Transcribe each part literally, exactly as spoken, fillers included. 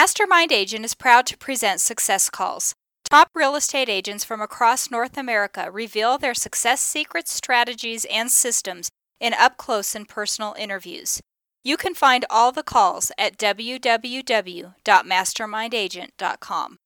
Mastermind Agent is proud to present Success Calls. Top real estate agents from across North America reveal their success secrets, strategies, and systems in up-close and personal interviews. You can find all the calls at w w w dot mastermind agent dot com.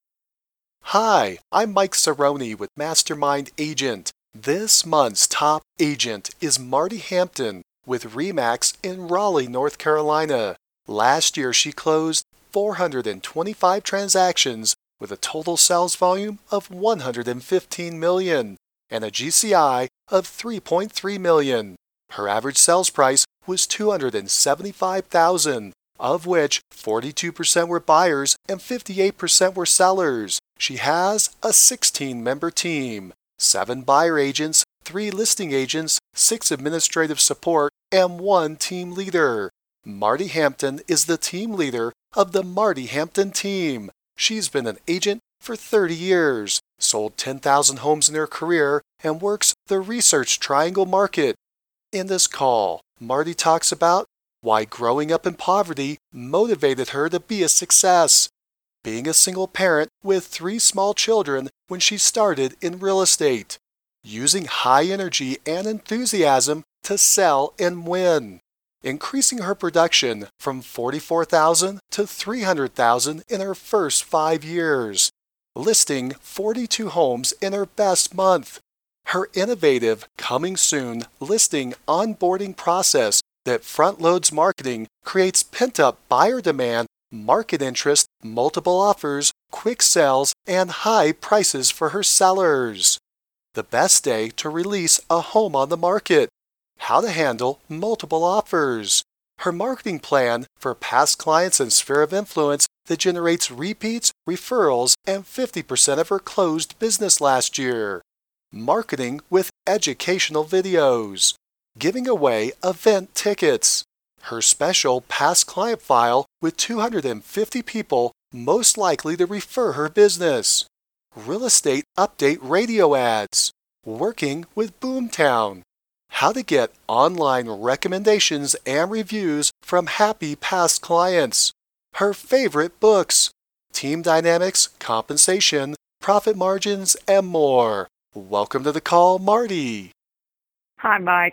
Hi, I'm Mike Cerrone with Mastermind Agent. This month's top agent is Marty Hampton with RE/MAX in Raleigh, North Carolina. Last year, she closed four hundred twenty-five transactions with a total sales volume of one hundred fifteen million dollars and a G C I of three point three million dollars. Her average sales price was two hundred seventy-five thousand dollars, of which forty-two percent were buyers and fifty-eight percent were sellers. She has a sixteen-member team, seven buyer agents, three listing agents, six administrative support, and one team leader. Marty Hampton is the team leader of the Marty Hampton team. She's been an agent for thirty years, sold ten thousand homes in her career, and works the Research Triangle market. In this call, Marty talks about why growing up in poverty motivated her to be a success, being a single parent with three small children when she started in real estate, using high energy and enthusiasm to sell and win, increasing her production from forty-four thousand to three hundred thousand in her first five years, listing forty-two homes in her best month, her innovative coming soon listing onboarding process that front-loads marketing creates pent-up buyer demand, market interest, multiple offers, quick sales, and high prices for her sellers, the best day to release a home on the market, how to handle multiple offers, her marketing plan for past clients and sphere of influence that generates repeats, referrals, and fifty percent of her closed business last year, marketing with educational videos, giving away event tickets, her special past client file with two hundred fifty people most likely to refer her business, real estate update radio ads, working with Boomtown, how to get online recommendations and reviews from happy past clients, her favorite books, team dynamics, compensation, profit margins, and more. Welcome to the call, Marty. Hi, Mike.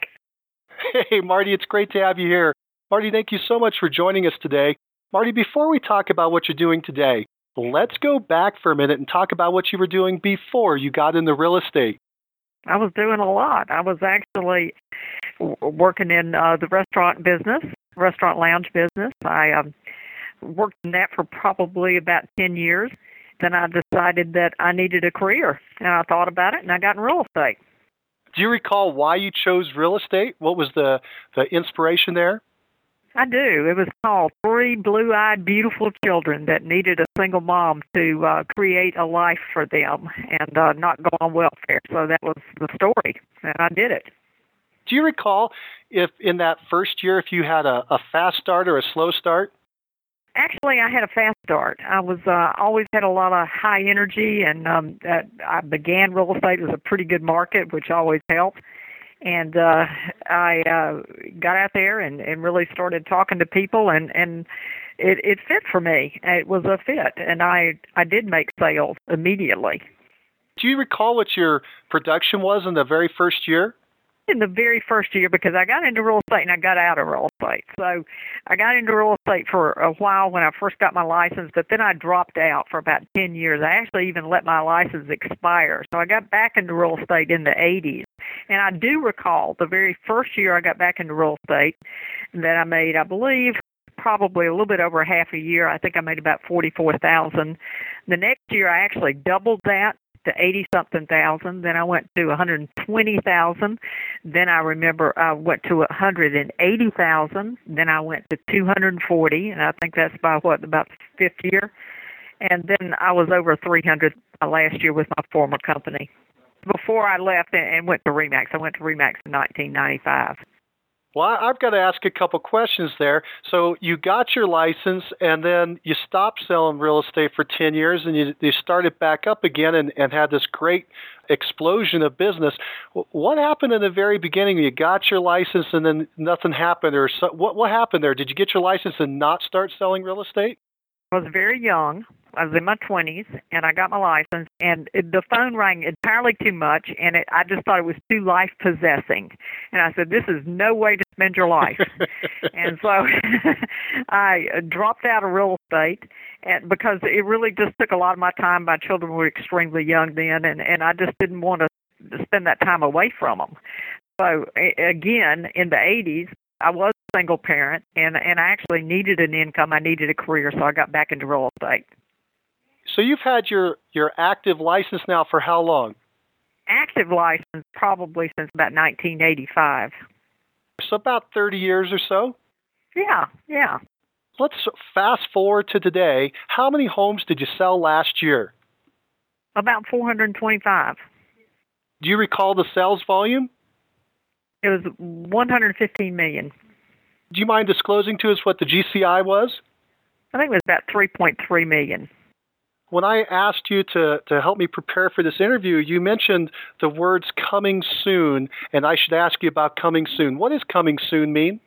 Hey, Marty, it's great to have you here. Marty, thank you so much for joining us today. Marty, before we talk about what you're doing today, let's go back for a minute and talk about what you were doing before you got into real estate. I was doing a lot. I was actually w- working in uh, the restaurant business, restaurant lounge business. I um, worked in that for probably about ten years. Then I decided that I needed a career, and I thought about it, and I got in real estate. Do you recall why you chose real estate? What was the, the inspiration there? I do. It was called Three Blue-Eyed Beautiful Children That Needed a Single Mom to uh, Create a Life for Them and uh, Not Go on Welfare. So that was the story, and I did it. Do you recall if in that first year, if you had a, a fast start or a slow start? Actually, I had a fast start. I was uh, always had a lot of high energy, and um, uh, I began real estate. It was a pretty good market, which always helped. And uh, I uh, got out there and, and really started talking to people, and, and it, it fit for me. It was a fit, and I, I did make sales immediately. Do you recall what your production was in the very first year? In the very first year, because I got into real estate and I got out of real estate. So I got into real estate for a while when I first got my license, but then I dropped out for about ten years. I actually even let my license expire. So I got back into real estate in the eighties. And I do recall the very first year I got back into real estate that I made, I believe, probably a little bit over half a year. I think I made about forty-four thousand dollars. The next year I actually doubled that to eighty-something thousand. Then I went to one hundred twenty thousand. Then I remember I went to one hundred eighty thousand. Then I went to two hundred forty, and I think that's by what, about the fifth year. And then I was over three hundred last year with my former company. Before I left and went to RE/MAX, I went to RE/MAX in nineteen ninety-five. Well, I've got to ask a couple questions there. So you got your license, and then you stopped selling real estate for ten years, and you, you started back up again and, and had this great explosion of business. What happened in the very beginning? You got your license, and then nothing happened, or so, what, what happened there? Did you get your license and not start selling real estate? I was very young. I was in my twenties, and I got my license, and it, the phone rang entirely too much, and it, I just thought it was too life-possessing. And I said, this is no way to spend your life. And so I dropped out of real estate and because it really just took a lot of my time. My children were extremely young then, and, and I just didn't want to spend that time away from them. So, again, in the eighties, I was a single parent, and, and I actually needed an income. I needed a career, so I got back into real estate. So you've had your, your active license now for how long? Active license probably since about nineteen eighty-five. So about thirty years or so? Yeah, yeah. Let's fast forward to today. How many homes did you sell last year? About four hundred twenty-five. Do you recall the sales volume? It was one hundred fifteen million. Do you mind disclosing to us what the G C I was? I think it was about three point three million. When I asked you to, to help me prepare for this interview, you mentioned the words coming soon, and I should ask you about coming soon. What does coming soon mean?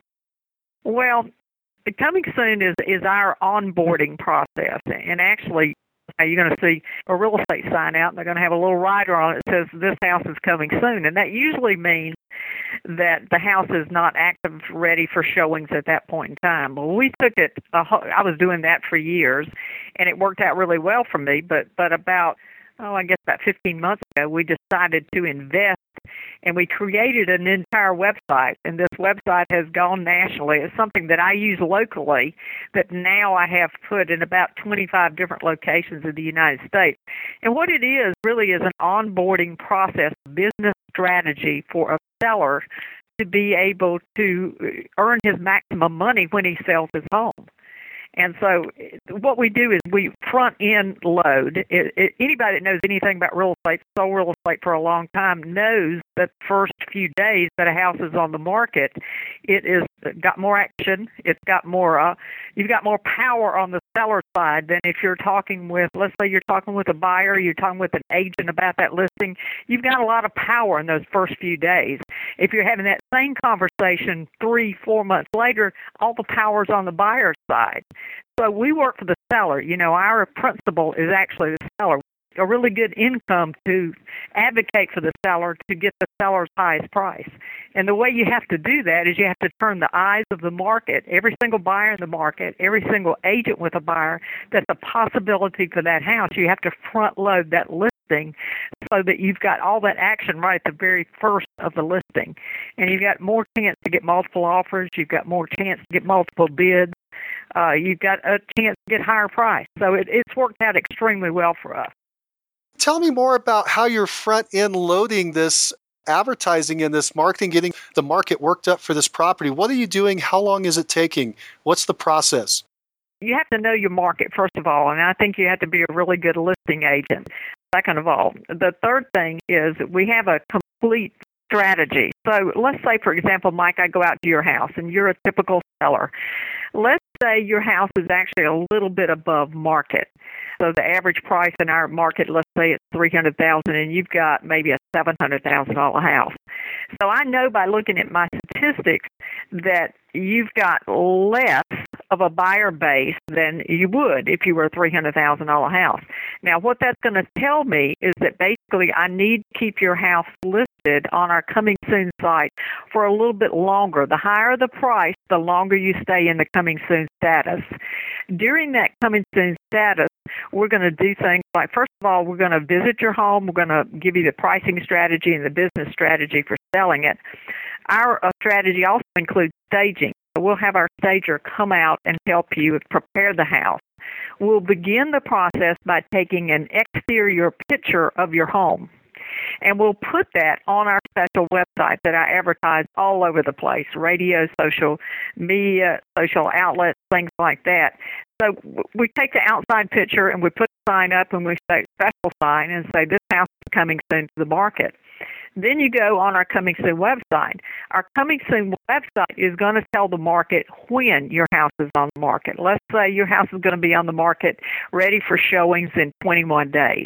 Well, coming soon is, is our onboarding process. And actually, you're going to see a real estate sign out, and they're going to have a little rider on it that says, this house is coming soon. And that usually means that the house is not active, ready for showings at that point in time. Well, we took it, uh, I was doing that for years, and it worked out really well for me. But, but about, oh, I guess about fifteen months ago, we decided to invest, and we created an entire website. And this website has gone nationally. It's something that I use locally that now I have put in about twenty-five different locations in the United States. And what it is really is an onboarding process, business strategy for a seller to be able to earn his maximum money when he sells his home. And so what we do is we front-end load. It, it, anybody that knows anything about real estate, sold real estate for a long time, knows that the first few days that a house is on the market, it is got more action. It's got more, uh, you've got more power on the seller side than if you're talking with, let's say you're talking with a buyer, you're talking with an agent about that listing. You've got a lot of power in those first few days. If you're having that same conversation three, four months later, all the power's on the buyer's side. So we work for the seller. You know, our principal is actually the seller. A really good income to advocate for the seller to get the seller's highest price. And the way you have to do that is you have to turn the eyes of the market, every single buyer in the market, every single agent with a buyer, that's a possibility for that house. You have to front load that listing so that you've got all that action right at the very first of the listing. And you've got more chance to get multiple offers. You've got more chance to get multiple bids. Uh, you've got a chance to get higher price. So it, it's worked out extremely well for us. Tell me more about how you're front-end loading this advertising and this marketing, getting the market worked up for this property. What are you doing? How long is it taking? What's the process? You have to know your market, first of all, and I think you have to be a really good listing agent, second of all. The third thing is we have a complete strategy. So let's say, for example, Mike, I go out to your house, and you're a typical seller. Let's say your house is actually a little bit above market. So the average price in our market, let's say it's three hundred thousand dollars, and you've got maybe a seven hundred thousand dollars house. So I know by looking at my statistics that you've got less of a buyer base than you would if you were a three hundred thousand dollars house. Now, what that's going to tell me is that basically I need to keep your house listed on our Coming Soon site for a little bit longer. The higher the price, the longer you stay in the Coming Soon status. During that Coming Soon status, we're going to do things like, first of all, we're going to visit your home. We're going to give you the pricing strategy and the business strategy for selling it. Our uh, strategy also includes staging. So we'll have our stager come out and help you prepare the house. We'll begin the process by taking an exterior picture of your home. And we'll put that on our special website that I advertise all over the place, radio, social media, social outlets, things like that. So we take the outside picture and we put the sign up and we say special sign and say this house is coming soon to the market. Then you go on our Coming Soon website. Our Coming Soon website is going to tell the market when your house is on the market. Let's say your house is going to be on the market ready for showings in twenty-one days.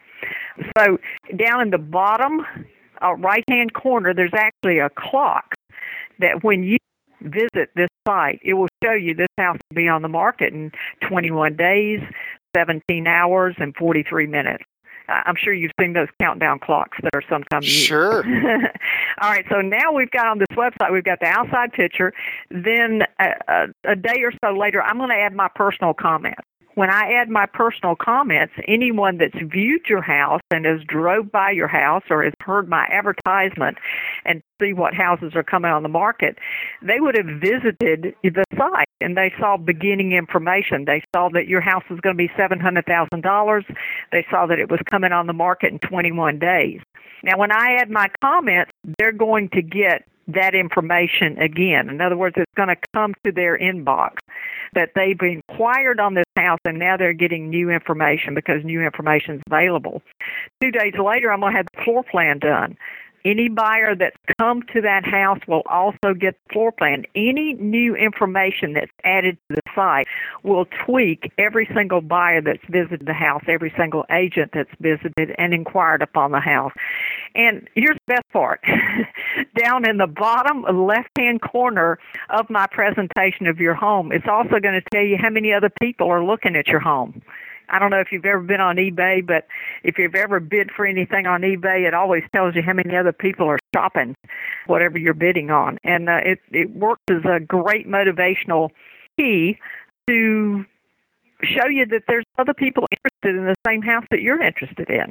So down in the bottom uh, right-hand corner, there's actually a clock that when you visit this site, it will show you this house will be on the market in twenty-one days, seventeen hours, and forty-three minutes. I'm sure you've seen those countdown clocks that are sometimes used. Sure. All right, so now we've got on this website, we've got the outside picture. Then a, a, a day or so later, I'm going to add my personal comments. When I add my personal comments, anyone that's viewed your house and has drove by your house or has heard my advertisement and see what houses are coming on the market, they would have visited the site and they saw beginning information. They saw that your house was going to be seven hundred thousand dollars. They saw that it was coming on the market in twenty-one days. Now, when I add my comments, they're going to get that information again. In other words, it's going to come to their inbox that they've inquired on this house and now they're getting new information because new information is available. Two days later, I'm going to have the floor plan done. Any buyer that's come to that house will also get the floor plan. Any new information that's added to the site will tweak every single buyer that's visited the house, every single agent that's visited and inquired upon the house. And here's the best part. Down in the bottom left-hand corner of my presentation of your home, it's also going to tell you how many other people are looking at your home. I don't know if you've ever been on eBay, but if you've ever bid for anything on eBay, it always tells you how many other people are shopping whatever you're bidding on. And uh, it, it works as a great motivational key to show you that there's other people interested in the same house that you're interested in.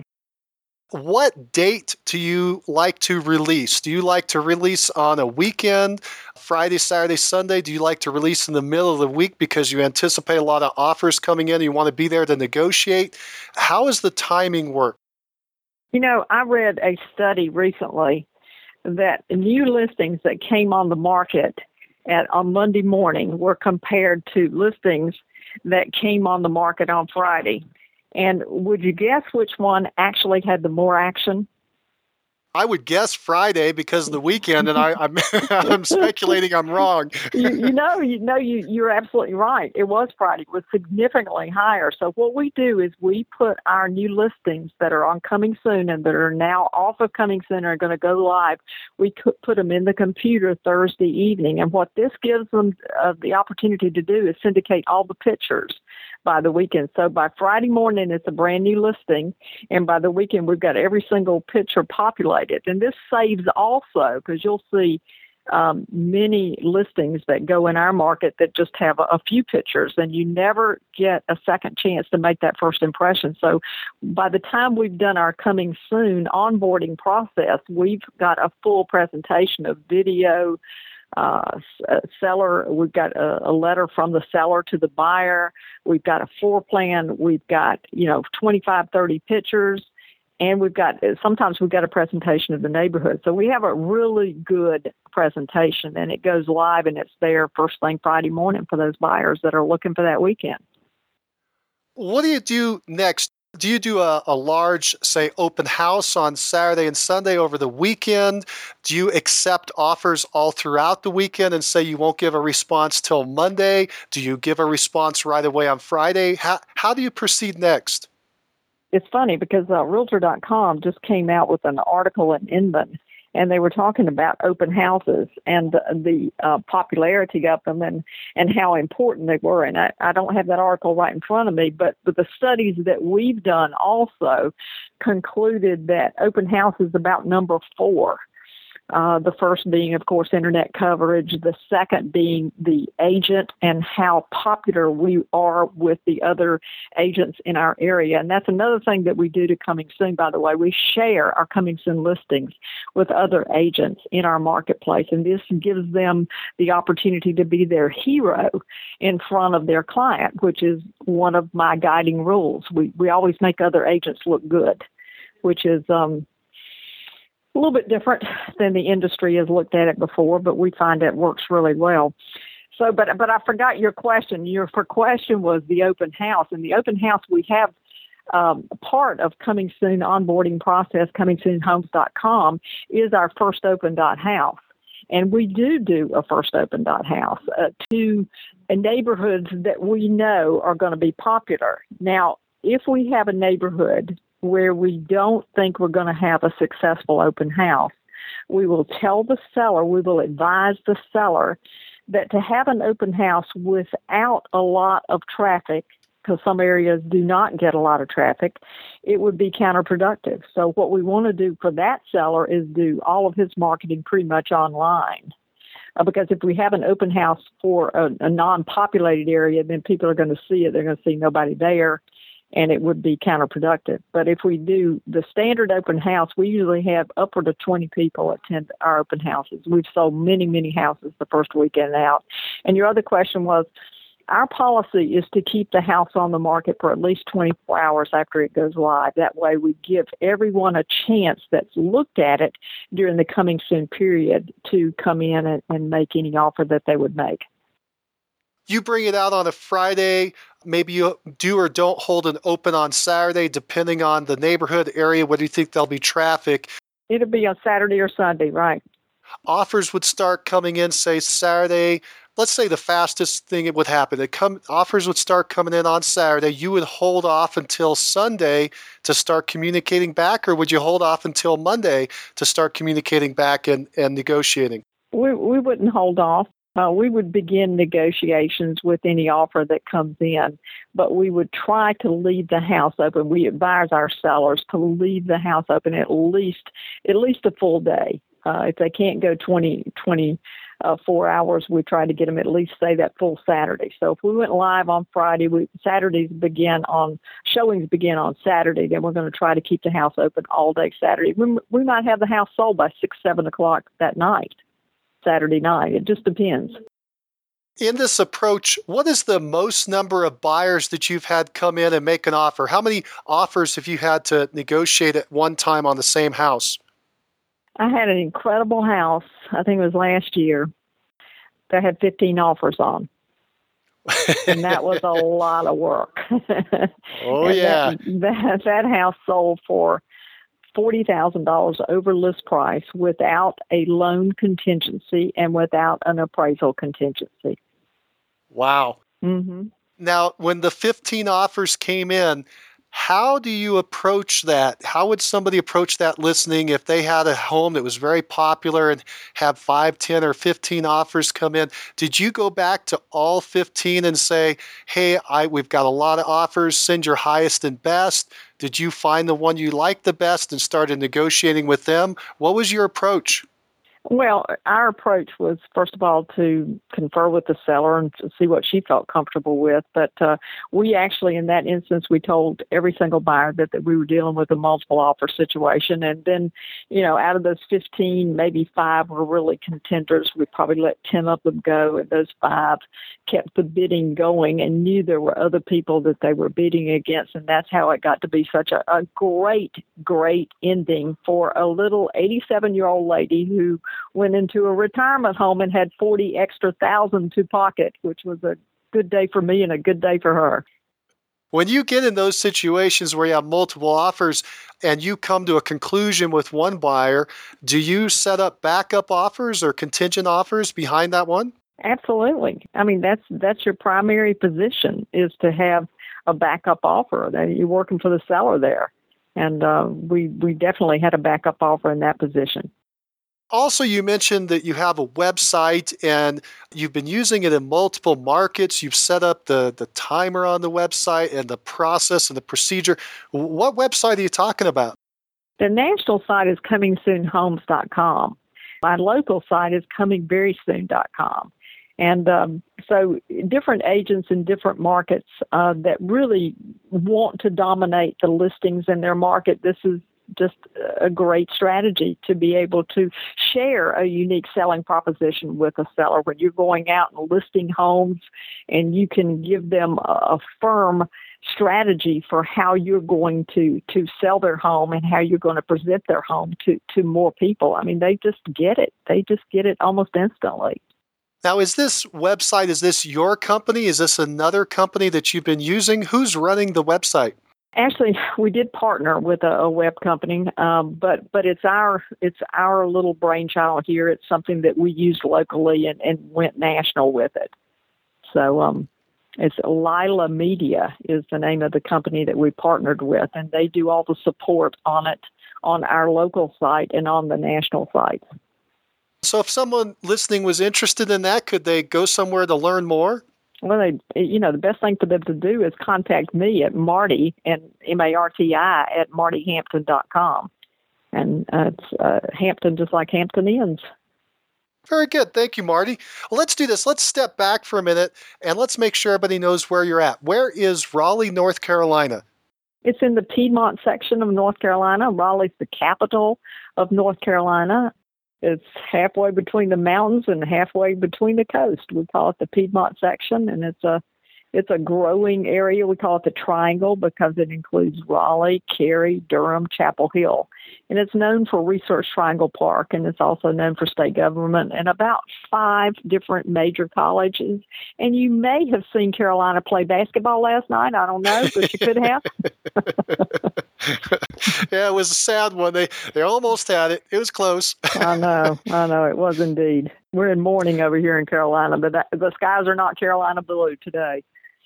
What date do you like to release? Do you like to release on a weekend, Friday, Saturday, Sunday? Do you like to release in the middle of the week because you anticipate a lot of offers coming in and you want to be there to negotiate? How does the timing work? You know, I read a study recently that new listings that came on the market at, on Monday morning were compared to listings that came on the market on Friday. And would you guess which one actually had the more action? I would guess Friday because of the weekend, and I, I'm, I'm speculating I'm wrong. you, you know, you know, you, you're absolutely right. It was Friday. It was significantly higher. So what we do is we put our new listings that are on Coming Soon and that are now off of Coming Soon and are going to go live. We put them in the computer Thursday evening. And what this gives them uh, the opportunity to do is syndicate all the pictures by the weekend. So by Friday morning, it's a brand new listing. And by the weekend, we've got every single picture populated. And this saves also, because you'll see um, many listings that go in our market that just have a, a few pictures, and you never get a second chance to make that first impression. So by the time we've done our Coming Soon onboarding process, we've got a full presentation of video, Uh, seller, we've got a, a letter from the seller to the buyer. We've got a floor plan. We've got, you know, twenty-five, thirty pictures. And we've got, sometimes we've got a presentation of the neighborhood. So we have a really good presentation, and it goes live and it's there first thing Friday morning for those buyers that are looking for that weekend. What do you do next? Do you do a, a large, say, open house on Saturday and Sunday over the weekend? Do you accept offers all throughout the weekend and say you won't give a response till Monday? Do you give a response right away on Friday? How, how do you proceed next? It's funny because uh, Realtor dot com just came out with an article in Inman, and they were talking about open houses and the, the uh, popularity of them and, and how important they were. And I, I don't have that article right in front of me, but, but the studies that we've done also concluded that open house is about number four. Uh, the first being, of course, internet coverage. The second being the agent and how popular we are with the other agents in our area. And that's another thing that we do to Coming Soon, by the way. We share our Coming Soon listings with other agents in our marketplace. And this gives them the opportunity to be their hero in front of their client, which is one of my guiding rules. We, we always make other agents look good, which is um, a little bit different than the industry has looked at it before, but we find it works really well. So, but but I forgot your question. Your question was the open house. And the open house, we have um, part of Coming Soon onboarding process, coming soon homes dot com, is our first open dot house. And we do do a first open dot house uh, to uh, neighborhoods that we know are going to be popular. Now, if we have a neighborhood where we don't think we're going to have a successful open house, we will tell the seller, we will advise the seller that to have an open house without a lot of traffic, because some areas do not get a lot of traffic, it would be counterproductive. So what we want to do for that seller is do all of his marketing pretty much online. Uh, because if we have an open house for a, a non-populated area, then people are going to see it. They're going to see nobody there, and it would be counterproductive. But if we do the standard open house, we usually have upward of twenty people attend our open houses. We've sold many, many houses the first weekend out. And your other question was, our policy is to keep the house on the market for at least twenty-four hours after it goes live. That way we give everyone a chance that's looked at it during the coming soon period to come in and, and make any offer that they would make. You bring it out on a Friday. Maybe you do or don't hold an open on Saturday, depending on the neighborhood area. What do you think there'll be traffic? It'll be on Saturday or Sunday, right? Offers would start coming in, say, Saturday. Let's say the fastest thing it would happen. It come, offers would start coming in on Saturday. You would hold off until Sunday to start communicating back, or would you hold off until Monday to start communicating back and, and negotiating? We we wouldn't hold off. Uh, we would begin negotiations with any offer that comes in, but we would try to leave the house open. We advise our sellers to leave the house open at least at least a full day. Uh, if they can't go twenty, twenty-four hours, we try to get them at least, say, that full Saturday. So if we went live on Friday, we, Saturdays begin on, showings begin on Saturday, then we're going to try to keep the house open all day Saturday. We, we might have the house sold by six, seven o'clock that night, Saturday night. It just depends. In this approach, what is the most number of buyers that you've had come in and make an offer? How many offers have you had to negotiate at one time on the same house? I had an incredible house, I think it was last year, that had fifteen offers on. And that was a lot of work. Oh, yeah. That, that, that house sold for forty thousand dollars over list price without a loan contingency and without an appraisal contingency. Wow. Mm-hmm. Now, when the fifteen offers came in, how do you approach that? How would somebody approach that listening if they had a home that was very popular and have five, ten, or fifteen offers come in? Did you go back to all fifteen and say, hey, I, we've got a lot of offers, send your highest and best? Did you find the one you liked the best and started negotiating with them? What was your approach? Well, our approach was, first of all, to confer with the seller and to see what she felt comfortable with. But uh, we actually, in that instance, we told every single buyer that, that we were dealing with a multiple offer situation. And then, you know, out of those fifteen, maybe five were really contenders. We probably let ten of them go, and those five kept the bidding going and knew there were other people that they were bidding against. And that's how it got to be such a, a great, great ending for a little eighty-seven-year-old lady who went into a retirement home and had forty extra thousand to pocket, which was a good day for me and a good day for her. When you get in those situations where you have multiple offers and you come to a conclusion with one buyer, do you set up backup offers or contingent offers behind that one? Absolutely. I mean, that's that's your primary position, is to have a backup offer. You're working for the seller there. And uh, we, we definitely had a backup offer in that position. Also, you mentioned that you have a website and you've been using it in multiple markets. You've set up the, the timer on the website and the process and the procedure. What website are you talking about? The national site is coming soon homes dot com. My local site is coming very soon dot com. And um, so different agents in different markets uh, that really want to dominate the listings in their market, this is just a great strategy to be able to share a unique selling proposition with a seller when you're going out and listing homes, and you can give them a, a firm strategy for how you're going to, to sell their home and how you're going to present their home to, to more people. I mean, they just get it. They just get it almost instantly. Now, is this website, is this your company? Is this another company that you've been using? Who's running the website? Actually, we did partner with a, a web company, um, but but it's our it's our little brainchild here. It's something that we used locally and, and went national with it. So um, it's Lila Media is the name of the company that we partnered with, and they do all the support on it on our local site and on the national site. So if someone listening was interested in that, could they go somewhere to learn more? Well, they, you know, the best thing for them to do is contact me at Marty, and M A R T I, at marty hampton dot com. And uh, it's uh, Hampton just like Hampton Inns. Very good. Thank you, Marty. Well, let's do this. Let's step back for a minute, and let's make sure everybody knows where you're at. Where is Raleigh, North Carolina? It's in the Piedmont section of North Carolina. Raleigh's the capital of North Carolina. It's halfway between the mountains and halfway between the coast. We call it the Piedmont section, and it's a it's a growing area. We call it the Triangle because it includes Raleigh, Cary, Durham, Chapel Hill. And it's known for Research Triangle Park, and it's also known for state government and about five different major colleges. And you may have seen Carolina play basketball last night. I don't know, but you could have. Yeah, it was a sad one. They they almost had it. It was close. I know. I know. It was indeed. We're in mourning over here in Carolina, but that, the skies are not Carolina blue today.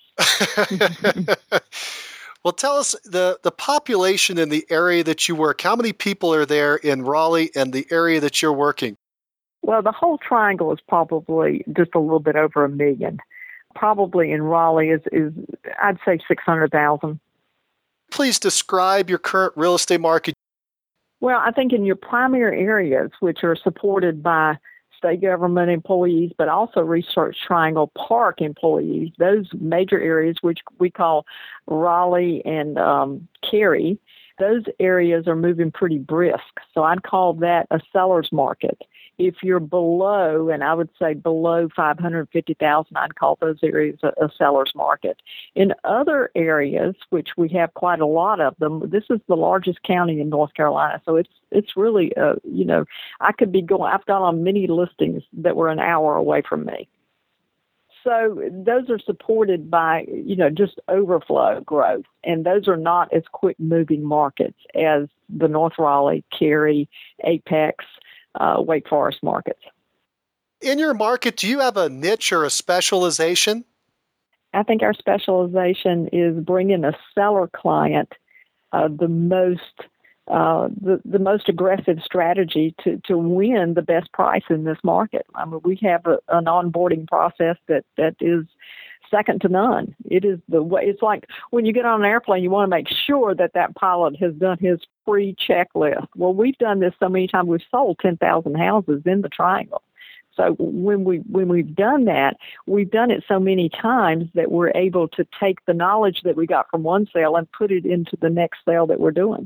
Well, tell us the, the population in the area that you work. How many people are there in Raleigh and the area that you're working? Well, the whole triangle is probably just a little bit over a million. Probably in Raleigh is, is I'd say six hundred thousand. Please describe your current real estate market. Well, I think in your primary areas, which are supported by state government employees, but also Research Triangle Park employees, those major areas, which we call Raleigh and um, Cary, those areas are moving pretty brisk. So I'd call that a seller's market. If you're below, and I would say below five hundred fifty thousand, I'd call those areas a, a seller's market. In other areas, which we have quite a lot of them, this is the largest county in North Carolina, so it's it's really, uh, you know, I could be going, I've gone on many listings that were an hour away from me. So those are supported by, you know, just overflow growth, and those are not as quick-moving markets as the North Raleigh, Cary, Apex, Uh, Wake Forest markets. In your market, do you have a niche or a specialization? I think our specialization is bringing a seller client uh, the most uh, the, the most aggressive strategy to, to win the best price in this market. I mean, we have a, an onboarding process that, that is second to none. It is the way. It's like when you get on an airplane, you want to make sure that that pilot has done his free checklist. Well, we've done this so many times. We've sold ten thousand houses in the Triangle. So when we when we've done that, we've done it so many times that we're able to take the knowledge that we got from one sale and put it into the next sale that we're doing.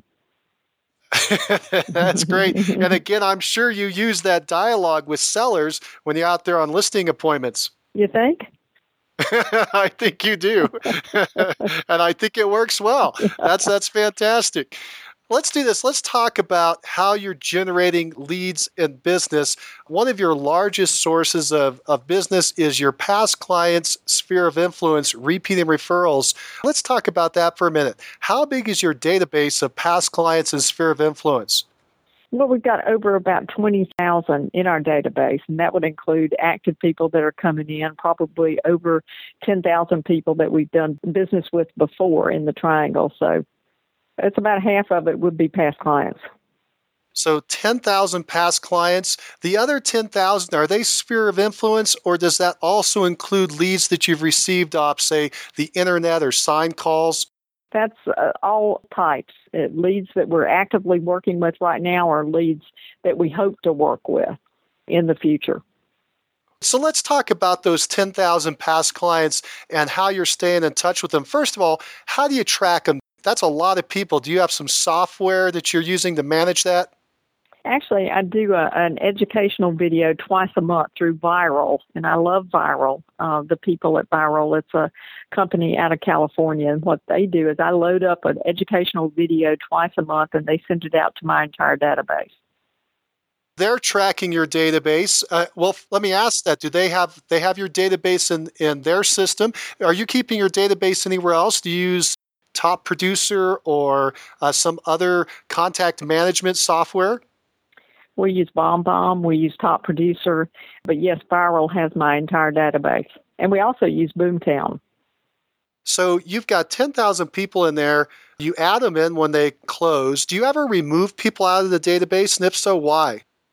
That's great. And again, I'm sure you use that dialogue with sellers when you're out there on listing appointments. You think? I think you do. And I think it works well. That's that's fantastic. Let's do this. Let's talk about how you're generating leads in business. One of your largest sources of, of business is your past clients' sphere of influence, repeating referrals. Let's talk about that for a minute. How big is your database of past clients and sphere of influence? Well, we've got over about twenty thousand in our database, and that would include active people that are coming in, probably over ten thousand people that we've done business with before in the Triangle. So it's about half of it would be past clients. So ten thousand past clients. The other ten thousand, are they sphere of influence, or does that also include leads that you've received off, say, the internet or sign calls? That's uh, all types. It, leads that we're actively working with right now are leads that we hope to work with in the future. So let's talk about those ten thousand past clients and how you're staying in touch with them. First of all, how do you track them? That's a lot of people. Do you have some software that you're using to manage that? Actually, I do a, an educational video twice a month through Viral, and I love Viral. Uh, the people at Viral, it's a company out of California, and what they do is I load up an educational video twice a month, and they send it out to my entire database. They're tracking your database. Uh, well, let me ask that. Do they have they have your database in, in their system? Are you keeping your database anywhere else? Do you use Top Producer or uh, some other contact management software? We use BombBomb, we use Top Producer, but yes, Viral has my entire database. And we also use Boomtown. So you've got ten thousand people in there. You add them in when they close. Do you ever remove people out of the database? And if so, why?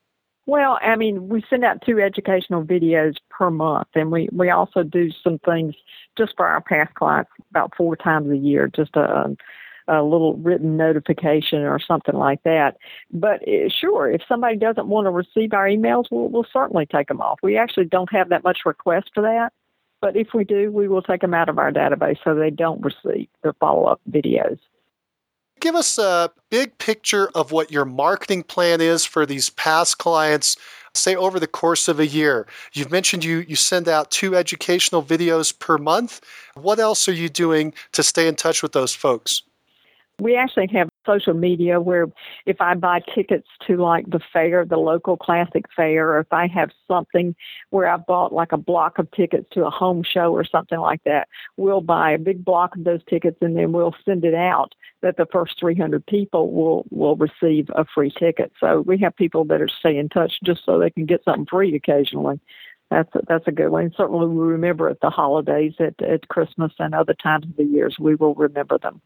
Well, I mean, we send out two educational videos per month, and we, we also do some things just for our past clients about four times a year, just a, a little written notification or something like that. But uh, sure, if somebody doesn't want to receive our emails, we'll, we'll certainly take them off. We actually don't have that much request for that, but if we do, we will take them out of our database so they don't receive the follow-up videos. Give us a big picture of what your marketing plan is for these past clients, say over the course of a year. You've mentioned you, you send out two educational videos per month. What else are you doing to stay in touch with those folks? We actually have social media where if I buy tickets to like the fair, the local classic fair, or if I have something where I bought like a block of tickets to a home show or something like that, we'll buy a big block of those tickets and then we'll send it out that the first three hundred people will, will receive a free ticket. So we have people that are staying in touch just so they can get something free occasionally. That's a, that's a good one. And certainly we remember at the holidays, at, at Christmas and other times of the years, we will remember them.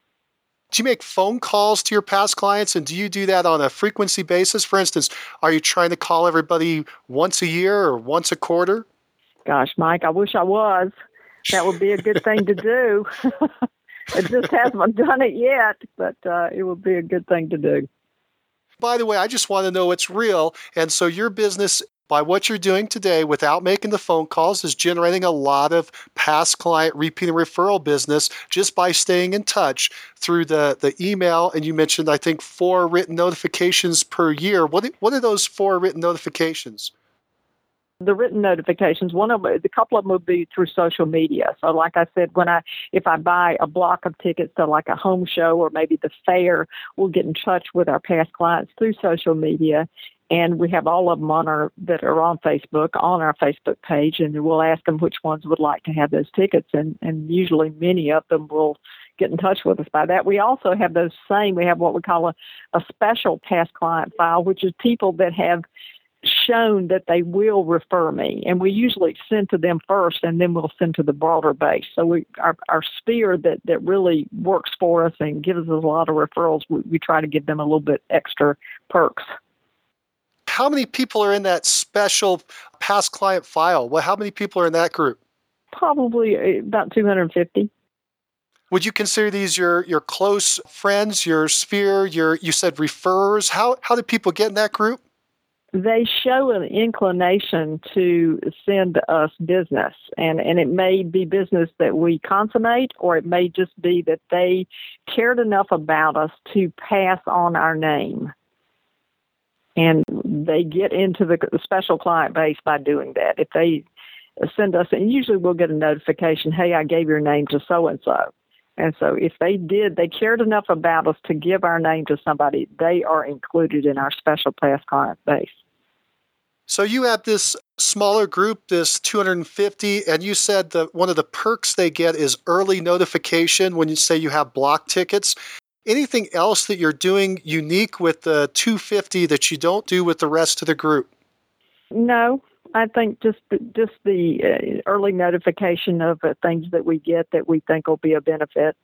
Do you make phone calls to your past clients, and do you do that on a frequency basis? For instance, are you trying to call everybody once a year or once a quarter? Gosh, Mike, I wish I was. That would be a good thing to do. It just hasn't done it yet, but uh, it would be a good thing to do. By the way, I just want to know it's real, and so your business, by what you're doing today without making the phone calls, is generating a lot of past client repeat and referral business just by staying in touch through the, the email. And you mentioned, I think, four written notifications per year. What, what are those four written notifications? The written notifications, one of them, a couple of them would be through social media. So like I said, when I, if I buy a block of tickets to like a home show or maybe the fair, we'll get in touch with our past clients through social media. And we have all of them on our, that are on Facebook, on our Facebook page, and we'll ask them which ones would like to have those tickets. And, and usually many of them will get in touch with us by that. We also have those same, we have what we call a, a special past client file, which is people that have shown that they will refer me. And we usually send to them first, and then we'll send to the broader base. So we, our, our sphere that, that really works for us and gives us a lot of referrals, we, we try to give them a little bit extra perks. How many people are in that special past client file? Well, how many people are in that group? Probably about two hundred fifty. Would you consider these your, your close friends, your sphere, your, you said referrers? How, how do people get in that group? They show an inclination to send us business, and, and it may be business that we consummate, or it may just be that they cared enough about us to pass on our name. And they get into the special client base by doing that. If they send us, and usually we'll get a notification, hey, I gave your name to so-and-so. And so if they did, they cared enough about us to give our name to somebody, they are included in our special past client base. So you have this smaller group, this two hundred fifty, and you said that one of the perks they get is early notification when you say you have block tickets. Anything else that you're doing unique with the two hundred fifty that you don't do with the rest of the group? No, I think just the, just the uh, early notification of uh, things that we get that we think will be a benefit.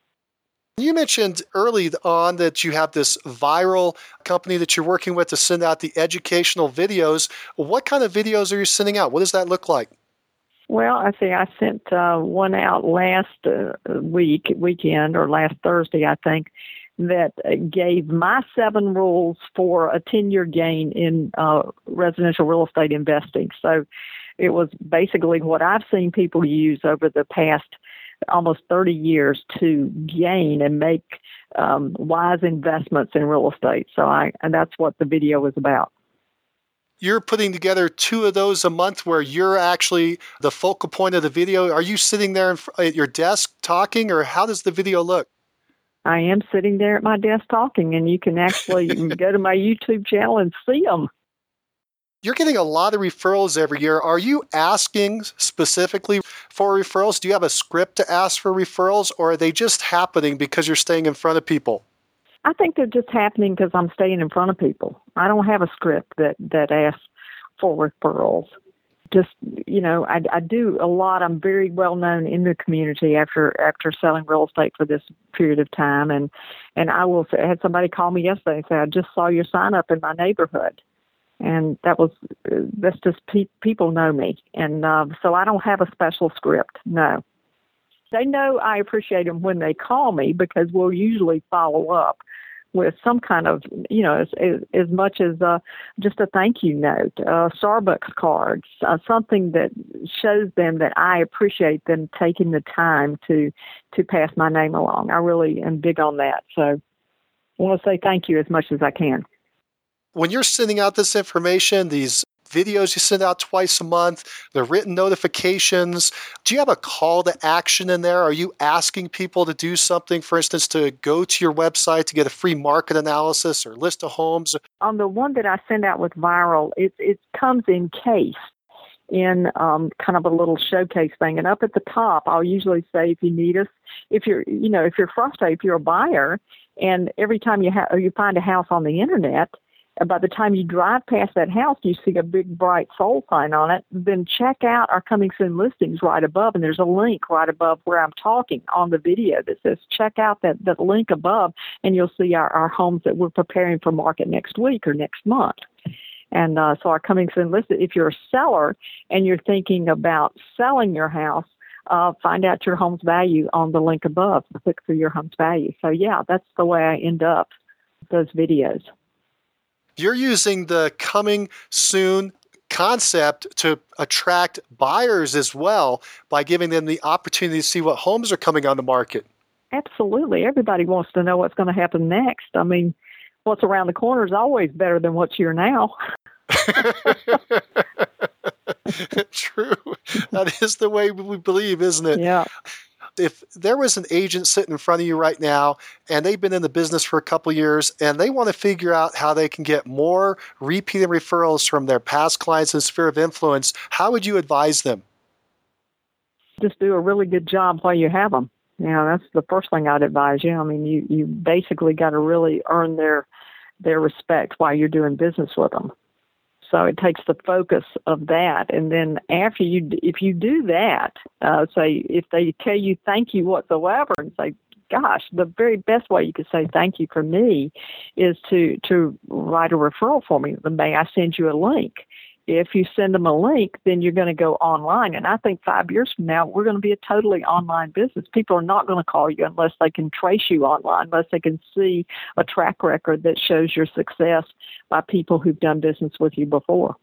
You mentioned early on that you have this viral company that you're working with to send out the educational videos. What kind of videos are you sending out? What does that look like? Well, I see. I sent uh, one out last uh, week, weekend, or last Thursday, I think, that gave my seven rules for a ten-year gain in uh, residential real estate investing. So it was basically what I've seen people use over the past almost thirty years to gain and make um, wise investments in real estate. So I, and that's what the video was about. You're putting together two of those a month where you're actually the focal point of the video. Are you sitting there at your desk talking, or how does the video look? I am sitting there at my desk talking, and you can actually go to my YouTube channel and see them. You're getting a lot of referrals every year. Are you asking specifically for referrals? Do you have a script to ask for referrals, or are they just happening because you're staying in front of people? I think they're just happening because I'm staying in front of people. I don't have a script that, that asks for referrals. Just, you know, I, I do a lot. I'm very well known in the community after after selling real estate for this period of time. And, and I will say, I had somebody call me yesterday and say, I just saw your sign up in my neighborhood. And that was, that's just, pe- people know me. And uh, so I don't have a special script, no. They know I appreciate them when they call me because we'll usually follow up with some kind of, you know, as, as, as much as uh, just a thank you note, uh, Starbucks cards, uh, something that shows them that I appreciate them taking the time to, to pass my name along. I really am big on that. So I want to say thank you as much as I can. When you're sending out this information, these videos you send out twice a month, the written notifications, do you have a call to action in there? Are you asking people to do something, for instance, to go to your website to get a free market analysis or list of homes? On the one that I send out with Viral, it, it comes encased in um, kind of a little showcase thing. And up at the top, I'll usually say, if you need us, if you're, you know, if you're frustrated, if you're a buyer, and every time you ha- or you find a house on the internet, and by the time you drive past that house, you see a big bright sold sign on it, then check out our Coming Soon listings right above. And there's a link right above where I'm talking on the video that says, check out that, that link above, and you'll see our, our homes that we're preparing for market next week or next month. And uh, so our Coming Soon listed, if you're a seller and you're thinking about selling your house, uh, find out your home's value on the link above. Click through your home's value. So, yeah, that's the way I end up those videos. You're using the Coming Soon concept to attract buyers as well by giving them the opportunity to see what homes are coming on the market. Absolutely. Everybody wants to know what's going to happen next. I mean, what's around the corner is always better than what's here now. True. That is the way we believe, isn't it? Yeah. If there was an agent sitting in front of you right now and they've been in the business for a couple of years and they want to figure out how they can get more repeating referrals from their past clients and sphere of influence, how would you advise them? Just do a really good job while you have them. You know, that's the first thing I'd advise you. I mean, you, you basically got to really earn their their respect while you're doing business with them. So it takes the focus of that. And then after you, if you do that, uh, say, if they tell you thank you whatsoever and say, gosh, the very best way you could say thank you for me is to, to write a referral for me. May I send you a link? If you send them a link, then you're going to go online. And I think five years from now, we're going to be a totally online business. People are not going to call you unless they can trace you online, unless they can see a track record that shows your success by people who've done business with you before.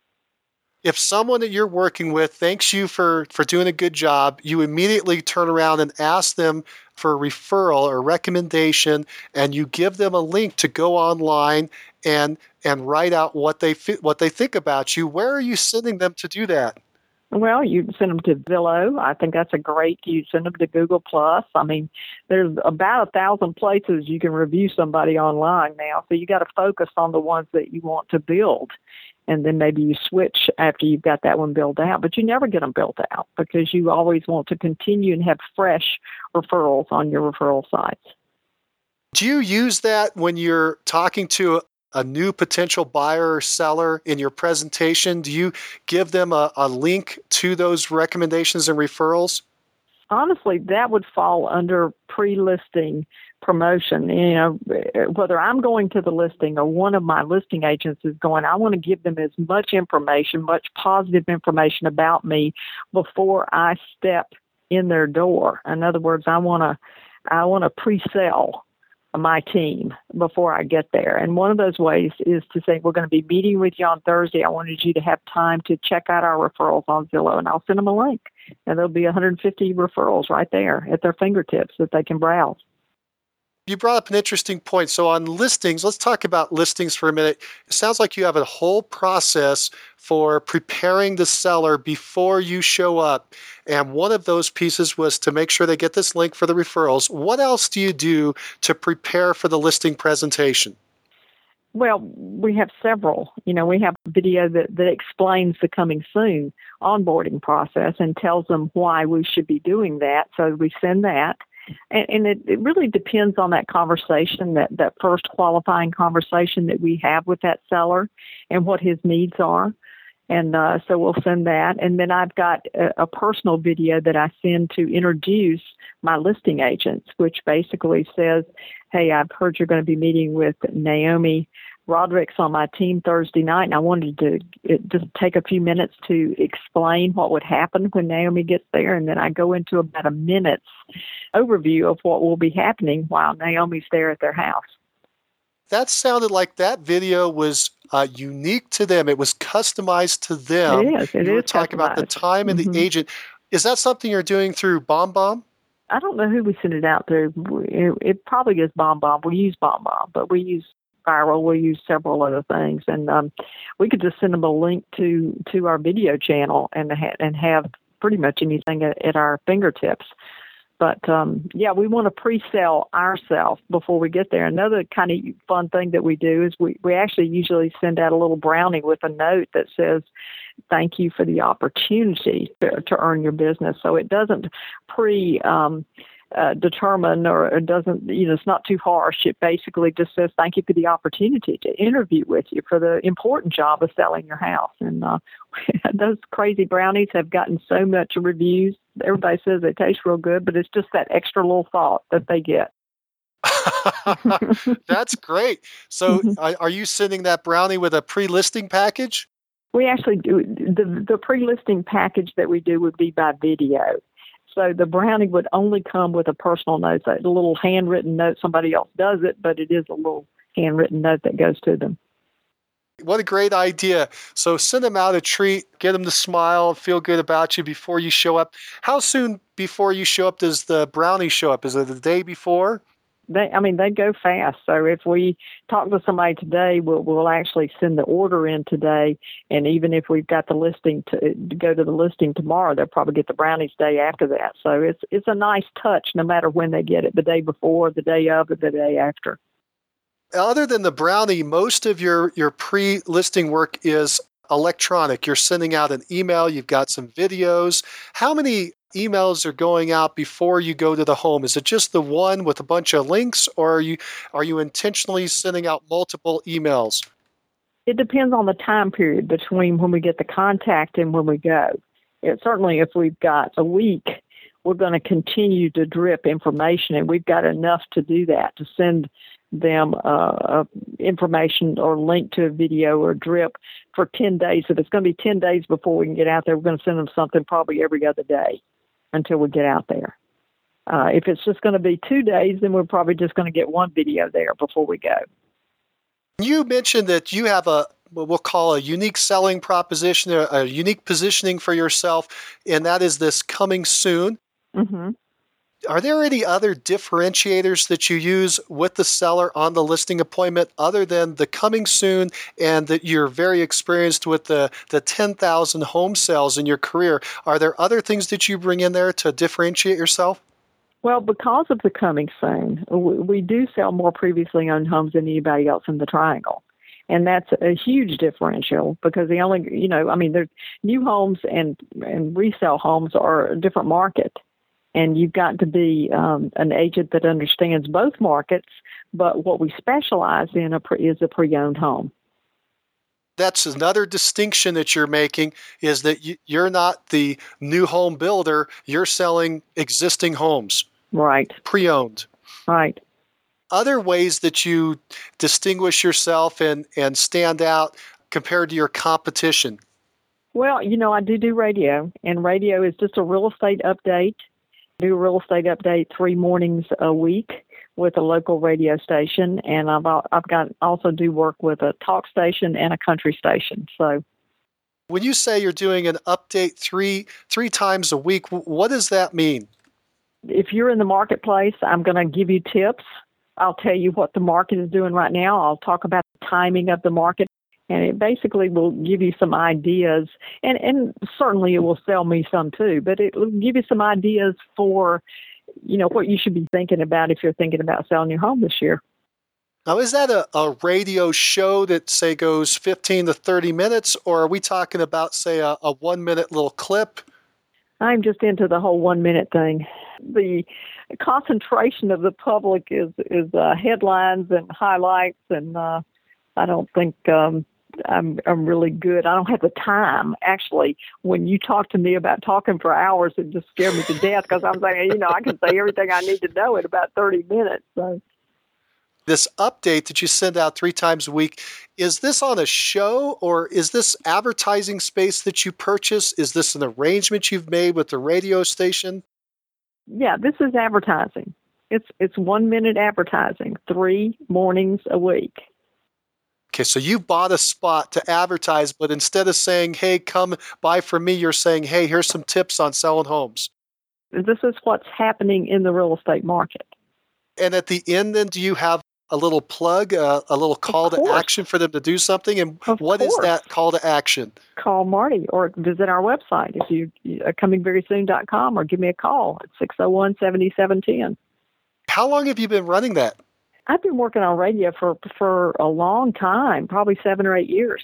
If someone that you're working with thanks you for, for doing a good job, you immediately turn around and ask them for a referral or recommendation, and you give them a link to go online and and write out what they what they think about you. Where are you sending them to do that? Well, you send them to Zillow. I think that's a great. You send them to Google Plus. I mean, there's about a thousand places you can review somebody online now. So you got to focus on the ones that you want to build, and then maybe you switch after you've got that one built out. But you never get them built out because you always want to continue and have fresh referrals on your referral sites. Do you use that when you're talking to a new potential buyer or seller in your presentation? Do you give them a, a link to those recommendations and referrals? Honestly, that would fall under pre-listing promotion. You know, whether I'm going to the listing or one of my listing agents is going, I want to give them as much information, much positive information about me before I step in their door. In other words, I want to, I want to pre-sell my team before I get there. And one of those ways is to say, we're going to be meeting with you on Thursday. I wanted you to have time to check out our referrals on Zillow, and I'll send them a link. And there'll be one hundred fifty referrals right there at their fingertips that they can browse. You brought up an interesting point. So on listings, let's talk about listings for a minute. It sounds like you have a whole process for preparing the seller before you show up. And one of those pieces was to make sure they get this link for the referrals. What else do you do to prepare for the listing presentation? Well, we have several. You know, we have a video that, that explains the Coming Soon onboarding process and tells them why we should be doing that. So we send that. And, and it, it really depends on that conversation, that, that first qualifying conversation that we have with that seller and what his needs are. And uh, so we'll send that. And then I've got a, a personal video that I send to introduce my listing agents, which basically says, hey, I've heard you're going to be meeting with Naomi Roderick's on my team Thursday night, and I wanted to it, just take a few minutes to explain what would happen when Naomi gets there, and then I go into about a minute's overview of what will be happening while Naomi's there at their house. That sounded like that video was uh, unique to them. It was customized to them. It is. It you is were talking customized. about the time and mm-hmm. the agent. Is that something you're doing through BombBomb? I don't know who we send it out to. It, it probably is BombBomb. We use BombBomb, but we use Viral. We use several other things, and um, we could just send them a link to, to our video channel and ha- and have pretty much anything at, at our fingertips. But um, yeah, we want to pre-sell ourselves before we get there. Another kind of fun thing that we do is we, we actually usually send out a little brownie with a note that says, "Thank you for the opportunity to, to earn your business." So it doesn't pre um, uh, determine, or it doesn't, you know, it's not too harsh. It basically just says, "Thank you for the opportunity to interview with you for the important job of selling your house." And uh, those crazy brownies have gotten so much reviews. Everybody says they taste real good, but it's just that extra little thought that they get. That's great. So are, are you sending that brownie with a pre-listing package? We actually do. The, the pre-listing package that we do would be by video. So the brownie would only come with a personal note, a little handwritten note. Somebody else does it, but it is a little handwritten note that goes to them. What a great idea. So send them out a treat, get them to smile, feel good about you before you show up. How soon before you show up does the brownie show up? Is it the day before? They, I mean, they go fast. So if we talk to somebody today, we'll, we'll actually send the order in today. And even if we've got the listing to, to go to the listing tomorrow, they'll probably get the brownies day after that. So it's it's a nice touch no matter when they get it, the day before, the day of, or the day after. Other than the brownie, most of your, your pre-listing work is electronic. You're sending out an email. You've got some videos. How many emails are going out before you go to the home? Is it just the one with a bunch of links, or are you are you intentionally sending out multiple emails? It depends on the time period between when we get the contact and when we go. It, certainly, if we've got a week, we're going to continue to drip information, and we've got enough to do that, to send them uh, information or link to a video or drip for ten days. If it's going to be ten days before we can get out there, we're going to send them something probably every other day until we get out there. Uh, if it's just going to be two days, then we're probably just going to get one video there before we go. You mentioned that you have a, what we'll call a unique selling proposition, a, a unique positioning for yourself, and that is this coming soon. Mm-hmm. Are there any other differentiators that you use with the seller on the listing appointment other than the coming soon and that you're very experienced with the, the ten thousand home sales in your career? Are there other things that you bring in there to differentiate yourself? Well, because of the coming soon, we do sell more previously owned homes than anybody else in the Triangle. And that's a huge differential because the only, you know, I mean, the new homes and, and resale homes are a different market. And you've got to be um, an agent that understands both markets, but what we specialize in a pre- is a pre-owned home. That's another distinction that you're making, is that you're not the new home builder. You're selling existing homes. Right. Pre-owned. Right. Other ways that you distinguish yourself and, and stand out compared to your competition? Well, you know, I do do radio, and radio is just a real estate update. I do a real estate update three mornings a week with a local radio station, and I've I've got also do work with a talk station and a country station. So, when you say you're doing an update three three times a week, what does that mean? If you're in the marketplace, I'm going to give you tips. I'll tell you what the market is doing right now. I'll talk about the timing of the market. And it basically will give you some ideas, and, and certainly it will sell me some too, but it will give you some ideas for, you know, what you should be thinking about if you're thinking about selling your home this year. Now, is that a, a radio show that, say, goes fifteen to thirty minutes, or are we talking about, say, a, a one-minute little clip? I'm just into the whole one-minute thing. The concentration of the public is, is uh, headlines and highlights, and uh, I don't think... Um, I'm I'm really good. I don't have the time. Actually, when you talk to me about talking for hours, it just scared me to death because I'm saying, you know, I can say everything I need to know in about thirty minutes. So. This update that you send out three times a week, is this on a show or is this advertising space that you purchase? Is this an arrangement you've made with the radio station? Yeah, this is advertising. It's it's one minute advertising, three mornings a week. Okay, so you bought a spot to advertise, but instead of saying, hey, come buy from me, you're saying, hey, here's some tips on selling homes. This is what's happening in the real estate market. And at the end, then, do you have a little plug, uh, a little call to action for them to do something? And of what course. is that call to action? Call Marty or visit our website if you uh, coming very soon dot com or give me a call at six oh one, seven seven one oh. How long have you been running that? I've been working on radio for, for a long time, probably seven or eight years.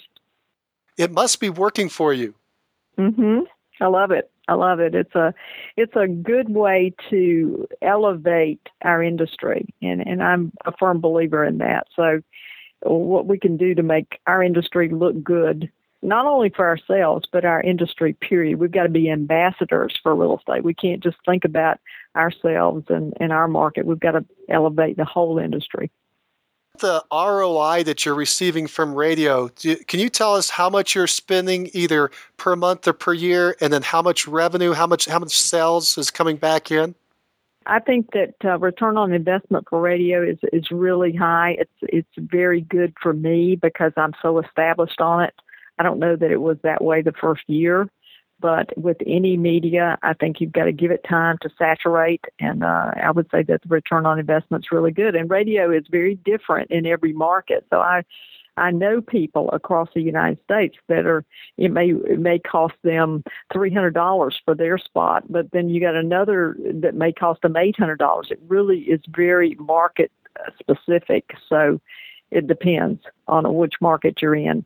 It must be working for you. Mm-hmm. I love it. I love it. It's a it's a good way to elevate our industry, and, and I'm a firm believer in that. So what we can do to make our industry look good, not only for ourselves, but our industry, period. We've got to be ambassadors for real estate. We can't just think about ourselves and, and our market. We've got to elevate the whole industry. The R O I that you're receiving from radio, do, can you tell us how much you're spending either per month or per year, and then how much revenue, how much how much sales is coming back in? I think that uh, return on investment for radio is is really high. It's it's very good for me because I'm so established on it. I don't know that it was that way the first year, but with any media, I think you've got to give it time to saturate, and uh, I would say that the return on investment is really good. And radio is very different in every market. So I, I know people across the United States that are it may it may cost them three hundred dollars for their spot, but then you got another that may cost them eight hundred dollars. It really is very market specific. So it depends on which market you're in.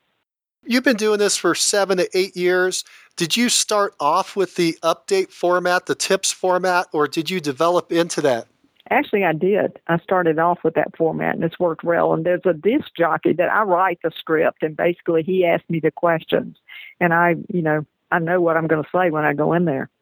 You've been doing this for seven to eight years. Did you start off with the update format, the tips format, or did you develop into that? Actually, I did. I started off with that format, and it's worked well. And there's a disc jockey that I write the script, and basically he asks me the questions. And I, you know, I know what I'm going to say when I go in there.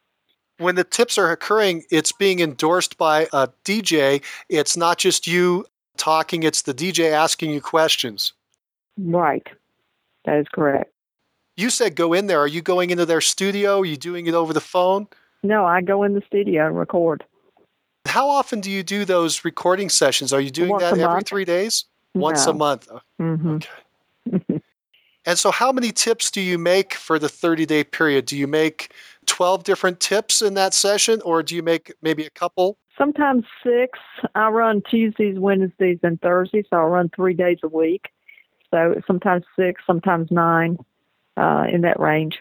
When the tips are occurring, it's being endorsed by a D J. It's not just you talking, it's the D J asking you questions. Right. That is correct. You said go in there. Are you going into their studio? Are you doing it over the phone? No, I go in the studio and record. How often do you do those recording sessions? Are you doing Once that a every month. three days? No. Once a month. Mm-hmm. Okay. And so how many tips do you make for the thirty-day period? Do you make twelve different tips in that session, or do you make maybe a couple? Sometimes six. I run Tuesdays, Wednesdays, and Thursdays, so I run three days a week. So sometimes six, sometimes nine, uh, in that range.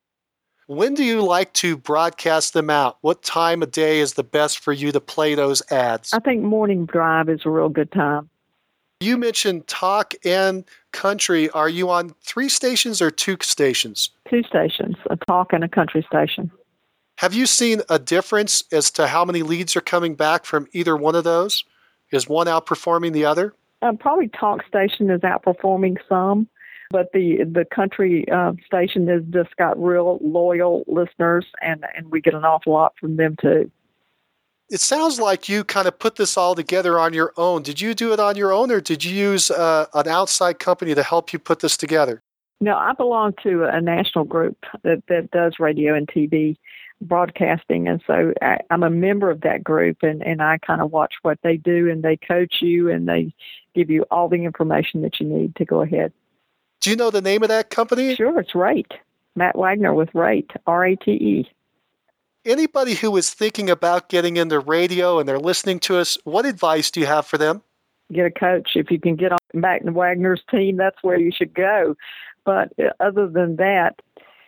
When do you like to broadcast them out? What time of day is the best for you to play those ads? I think morning drive is a real good time. You mentioned talk and country. Are you on three stations or two stations? Two stations, a talk and a country station. Have you seen a difference as to how many leads are coming back from either one of those? Is one outperforming the other? Uh, probably talk station is outperforming some, but the the country uh, station has just got real loyal listeners, and, and we get an awful lot from them too. It sounds like you kind of put this all together on your own. Did you do it on your own, or did you use uh, an outside company to help you put this together? No, I belong to a national group that, that does radio and T V broadcasting, and so I, I'm a member of that group, and, and I kind of watch what they do, and they coach you, and they give you all the information that you need to go ahead. Do you know the name of that company? Sure, it's Rate. Matt Wagner with Rate, R A T E. Anybody who is thinking about getting into radio and they're listening to us, what advice do you have for them? Get a coach. If you can get on back to Wagner's team, that's where you should go. But other than that,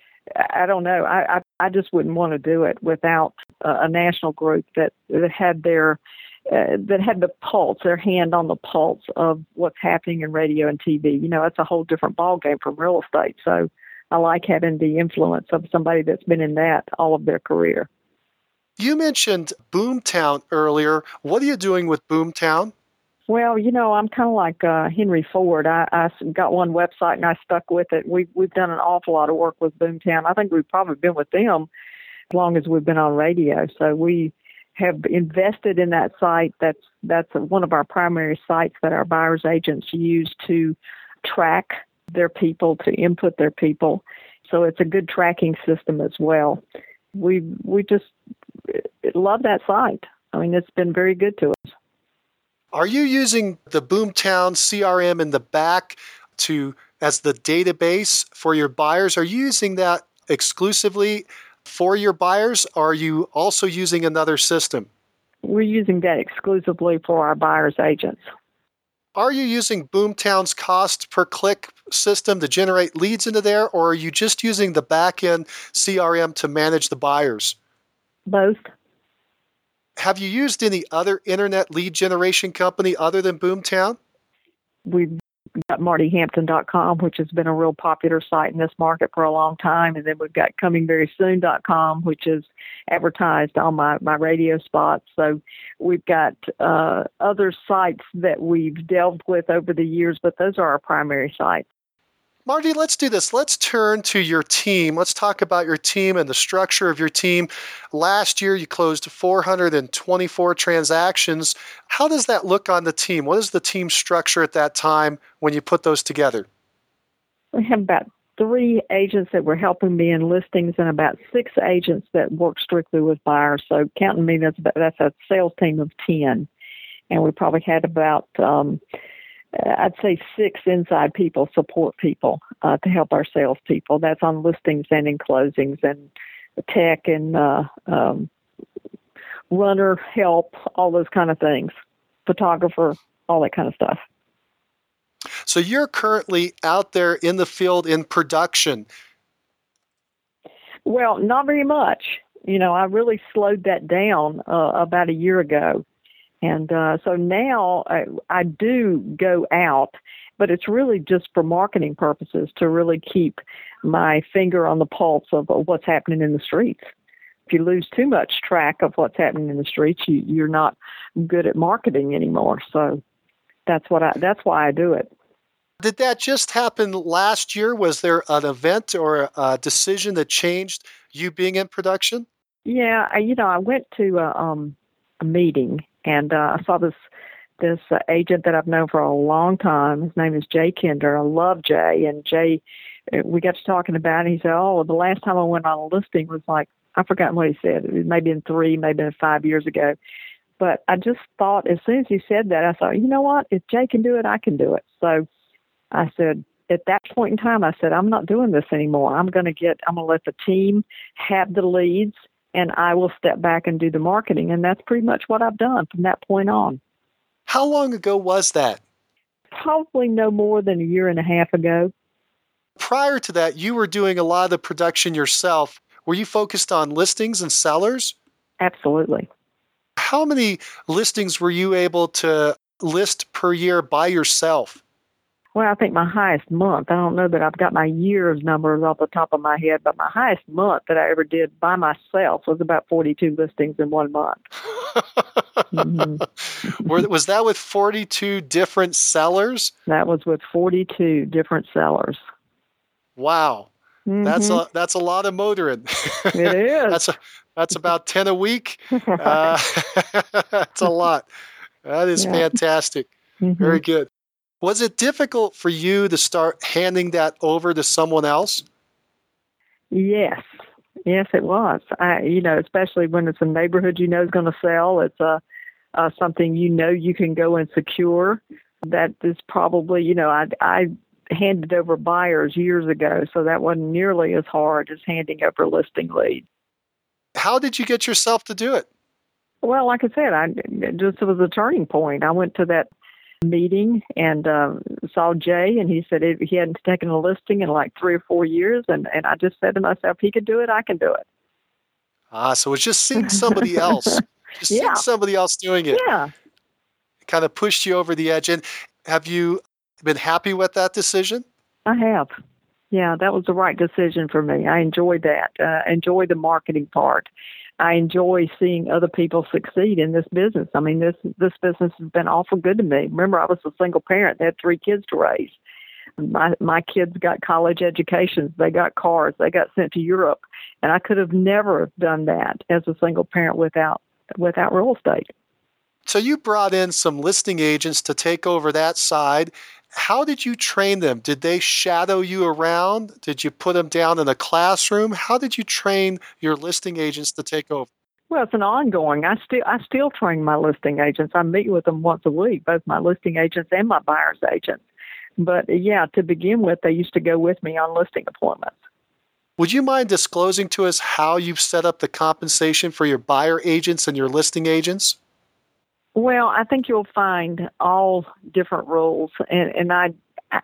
I don't know. I, I, I just wouldn't want to do it without a, a national group that, that had their uh, that had the pulse, their hand on the pulse of what's happening in radio and T V. You know, it's a whole different ballgame from real estate. So I like having the influence of somebody that's been in that all of their career. You mentioned Boomtown earlier. What are you doing with Boomtown? Well, you know, I'm kind of like uh, Henry Ford. I, I got one website and I stuck with it. We've, we've done an awful lot of work with Boomtown. I think we've probably been with them as long as we've been on radio. So we have invested in that site. That's that's one of our primary sites that our buyer's agents use to track their people, to input their people. So it's a good tracking system as well. We we just love that site. I mean, it's been very good to us. Are you using the Boomtown C R M in the back to as the database for your buyers? Are you using that exclusively for your buyers, or are you also using another system? We're using that exclusively for our buyer's agents. Are you using Boomtown's cost per click system to generate leads into there, or are you just using the back-end C R M to manage the buyers? Both. Have you used any other internet lead generation company other than Boomtown? We've got Marty Hampton dot com, which has been a real popular site in this market for a long time. And then we've got coming very soon dot com, which is advertised on my, my radio spots. So we've got uh, other sites that we've delved with over the years, but those are our primary sites. Marty, let's do this. Let's turn to your team. Let's talk about your team and the structure of your team. Last year, you closed four hundred twenty-four transactions. How does that look on the team? What is the team structure at that time when you put those together? We have about three agents that were helping me in listings and about six agents that work strictly with buyers. So counting me, that's about, that's a sales team of ten. And we probably had about... Um, I'd say six inside people, support people uh, to help our salespeople. That's on listings and in closings and tech and uh, um, runner help, all those kind of things, photographer, all that kind of stuff. So you're currently out there in the field in production. Well, not very much. You know, I really slowed that down uh, about a year ago. And uh, so now I, I do go out, but it's really just for marketing purposes to really keep my finger on the pulse of what's happening in the streets. If you lose too much track of what's happening in the streets, you, you're not good at marketing anymore. So that's what I, that's why I do it. Did that just happen last year? Was there an event or a decision that changed you being in production? Yeah, I, you know, I went to a, um, a meeting. And uh, I saw this this uh, agent that I've known for a long time. His name is Jay Kinder. I love Jay. And Jay, we got to talking about it. He said, oh, the last time I went on a listing was like, I forgot what he said. It was maybe in three, maybe in five years ago. But I just thought, as soon as he said that, I thought, you know what? If Jay can do it, I can do it. So I said, at that point in time, I said, I'm not doing this anymore. I'm going to get, I'm going to let the team have the leads, and I will step back and do the marketing. And that's pretty much what I've done from that point on. How long ago was that? Probably no more than a year and a half ago. Prior to that, you were doing a lot of the production yourself. Were you focused on listings and sellers? Absolutely. How many listings were you able to list per year by yourself? Well, I think my highest month, I don't know that I've got my years numbers off the top of my head, but my highest month that I ever did by myself was about forty-two listings in one month. mm-hmm. Was that with forty-two different sellers? That was with forty-two different sellers. Wow. Mm-hmm. That's a that's a lot of motoring. It is. that's a, that's about ten a week. uh, that's a lot. That is yeah. fantastic. Mm-hmm. Very good. Was it difficult for you to start handing that over to someone else? Yes. Yes, it was. I, you know, especially when it's a neighborhood you know is going to sell. It's a, uh, something you know you can go and secure. That is probably, you know, I, I handed over buyers years ago, so that wasn't nearly as hard as handing over listing leads. How did you get yourself to do it? Well, like I said, I it just was a turning point. I went to that meeting and uh, saw Jay, and he said it, he hadn't taken a listing in like three or four years, and, and I just said to myself, he could do it, I can do it. Ah, so it's just seeing somebody else, just yeah. seeing somebody else doing it. Yeah. It kind of pushed you over the edge. And have you been happy with that decision? I have. Yeah, that was the right decision for me. I enjoyed that. Uh, enjoy the marketing part. I enjoy seeing other people succeed in this business. I mean, this this business has been awful good to me. Remember, I was a single parent. I had three kids to raise. My my kids got college educations. They got cars. They got sent to Europe. And I could have never done that as a single parent without without real estate. So you brought in some listing agents to take over that side. How did you train them? Did they shadow you around? Did you put them down in a classroom? How did you train your listing agents to take over? Well, it's an ongoing. I still I still train my listing agents. I meet with them once a week, both my listing agents and my buyer's agents. But yeah, to begin with, they used to go with me on listing appointments. Would you mind disclosing to us how you've set up the compensation for your buyer agents and your listing agents? Well, I think you'll find all different rules, and, and I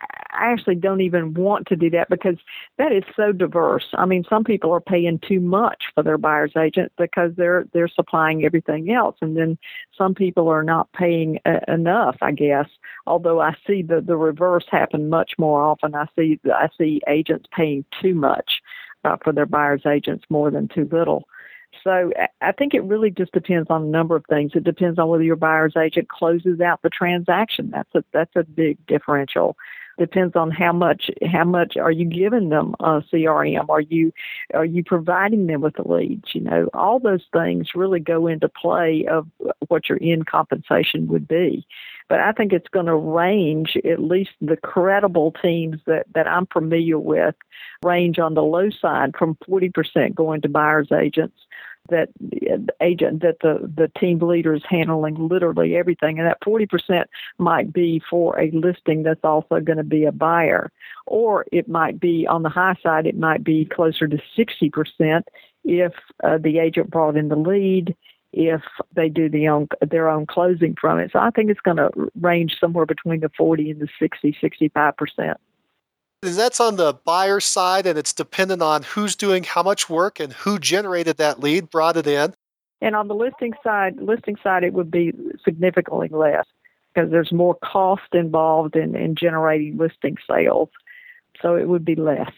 I actually don't even want to do that because that is so diverse. I mean, some people are paying too much for their buyer's agent because they're they're supplying everything else, and then some people are not paying uh, enough, I guess. Although I see the, the reverse happen much more often. I see I see agents paying too much uh, for their buyer's agents more than too little. So I think it really just depends on a number of things. It depends on whether your buyer's agent closes out the transaction. That's a that's a big differential. Depends on how much how much are you giving them uh, C R M? Are you are you providing them with the leads? You know, all those things really go into play of what your end compensation would be. But I think it's going to range, at least the credible teams that, that I'm familiar with, range on the low side from forty percent going to buyer's agents, that agent that the, the team leader is handling literally everything. And that forty percent might be for a listing that's also going to be a buyer. Or it might be on the high side, it might be closer to sixty percent if uh, the agent brought in the lead, if they do the own, their own closing from it. So I think it's going to range somewhere between the forty and the sixty, sixty-five percent. And that's on the buyer side, and it's dependent on who's doing how much work and who generated that lead, brought it in. And on the listing side, listing side, it would be significantly less because there's more cost involved in, in generating listing sales. So it would be less.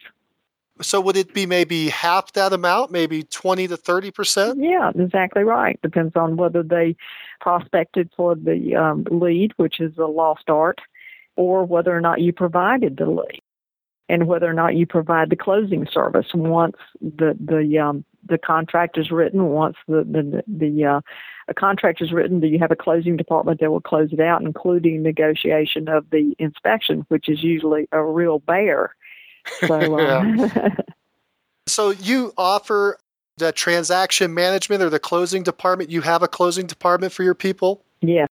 So would it be maybe half that amount, maybe twenty to thirty percent? Yeah, exactly right. Depends on whether they prospected for the um, lead, which is a lost art, or whether or not you provided the lead, and whether or not you provide the closing service once the the um, the contract is written. Once the the the uh, a contract is written, do you have a closing department that will close it out, including negotiation of the inspection, which is usually a real bear. So, um, so you offer the transaction management or the closing department. You have a closing department for your people? Yes.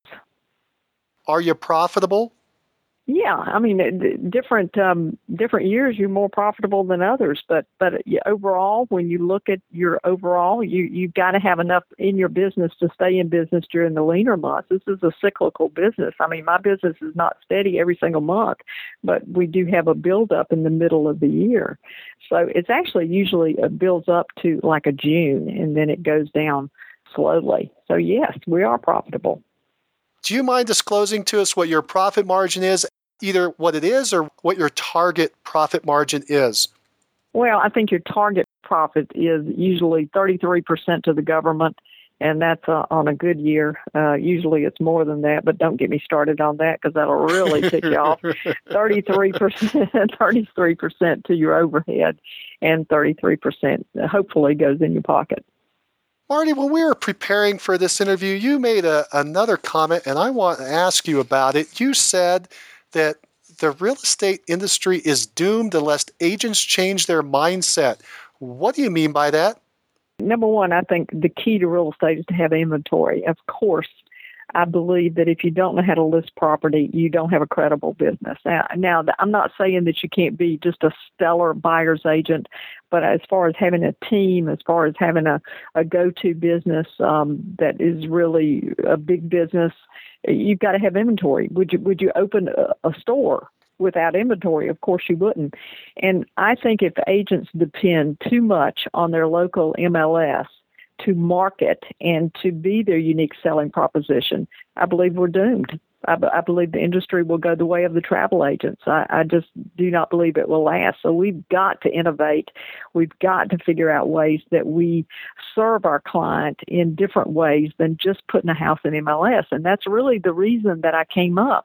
Are you profitable? Yeah, I mean, different um, different years you're more profitable than others, but but overall, when you look at your overall, you you've got to have enough in your business to stay in business during the leaner months. This is a cyclical business. I mean, my business is not steady every single month, but we do have a buildup in the middle of the year. So it's actually usually it builds up to like a June, and then it goes down slowly. So yes, we are profitable. Do you mind disclosing to us what your profit margin is? Either what it is or what your target profit margin is? Well, I think your target profit is usually thirty-three percent to the government, and that's uh, on a good year. Uh, usually it's more than that, but don't get me started on that because that'll really tick you off. thirty-three percent, thirty-three percent to your overhead, and thirty-three percent hopefully goes in your pocket. Marty, when we were preparing for this interview, you made a, another comment, and I want to ask you about it. You said that the real estate industry is doomed unless agents change their mindset. What do you mean by that? Number one, I think the key to real estate is to have inventory. Of course, I believe that if you don't know how to list property, you don't have a credible business. Now, now I'm not saying that you can't be just a stellar buyer's agent, but as far as having a team, as far as having a, a go-to business um, that is really a big business, you've got to have inventory. Would you would you open a, a store without inventory? Of course you wouldn't. And I think if agents depend too much on their local M L S to market and to be their unique selling proposition, I believe we're doomed. I, b- I believe the industry will go the way of the travel agents. I, I just do not believe it will last. So we've got to innovate. We've got to figure out ways that we serve our client in different ways than just putting a house in M L S. And that's really the reason that I came up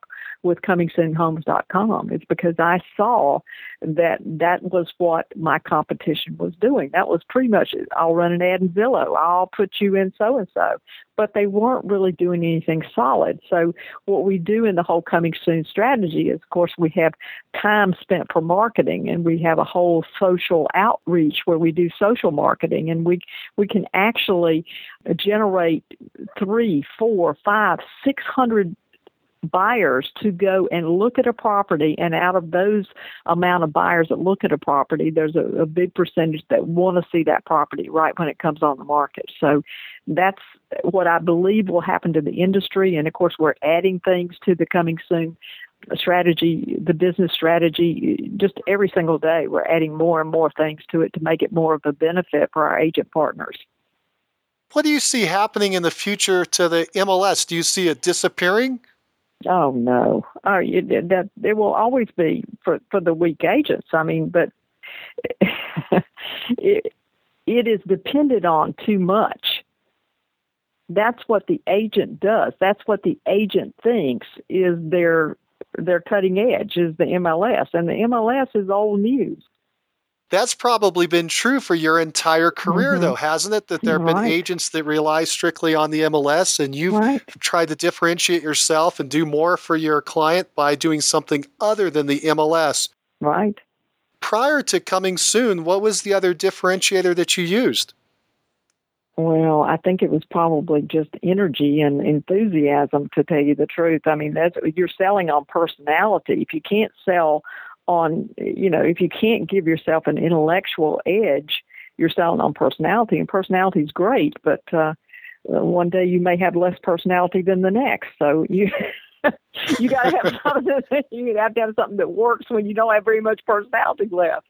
with coming soon homes dot com. It's because I saw that that was what my competition was doing. That was pretty much, I'll run an ad in Zillow, I'll put you in so-and-so. But they weren't really doing anything solid. So what we do in the whole Coming Soon strategy is, of course, we have time spent for marketing, and we have a whole social outreach where we do social marketing, and we we can actually generate three, four, five, six hundred buyers to go and look at a property, and out of those amount of buyers that look at a property, there's a, a big percentage that want to see that property right when it comes on the market. So that's what I believe will happen to the industry, and of course we're adding things to the Coming Soon strategy, the business strategy, just every single day we're adding more and more things to it to make it more of a benefit for our agent partners. What do you see happening in the future to the M L S? Do you see it disappearing? Oh, no. Oh, it, that it will always be for, for the weak agents. I mean, but it, it is dependent on too much. That's what the agent does. That's what the agent thinks is their their cutting edge, is the M L S. And the M L S is old news. That's probably been true for your entire career, mm-hmm. though, hasn't it? That there have right. been agents that rely strictly on the M L S, and you've right. tried to differentiate yourself and do more for your client by doing something other than the M L S. Right. Prior to Coming Soon, what was the other differentiator that you used? Well, I think it was probably just energy and enthusiasm, to tell you the truth. I mean, that's, you're selling on personality. If you can't sell on, you know, if you can't give yourself an intellectual edge, you're selling on personality, and personality is great, but uh, one day you may have less personality than the next. So you you got to have something. You have to have something that works when you don't have very much personality left.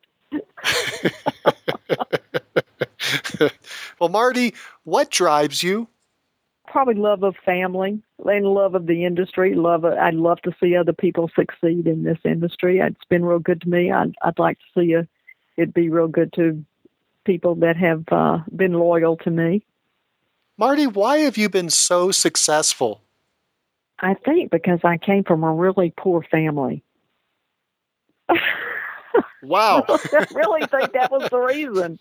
Well, Marty, what drives you? Probably love of family and love of the industry. Love. Of, I'd love to see other people succeed in this industry. It's been real good to me. I'd, I'd like to see a, it be real good to people that have uh, been loyal to me. Marty, why have you been so successful? I think because I came from a really poor family. Wow. I really think that was the reason.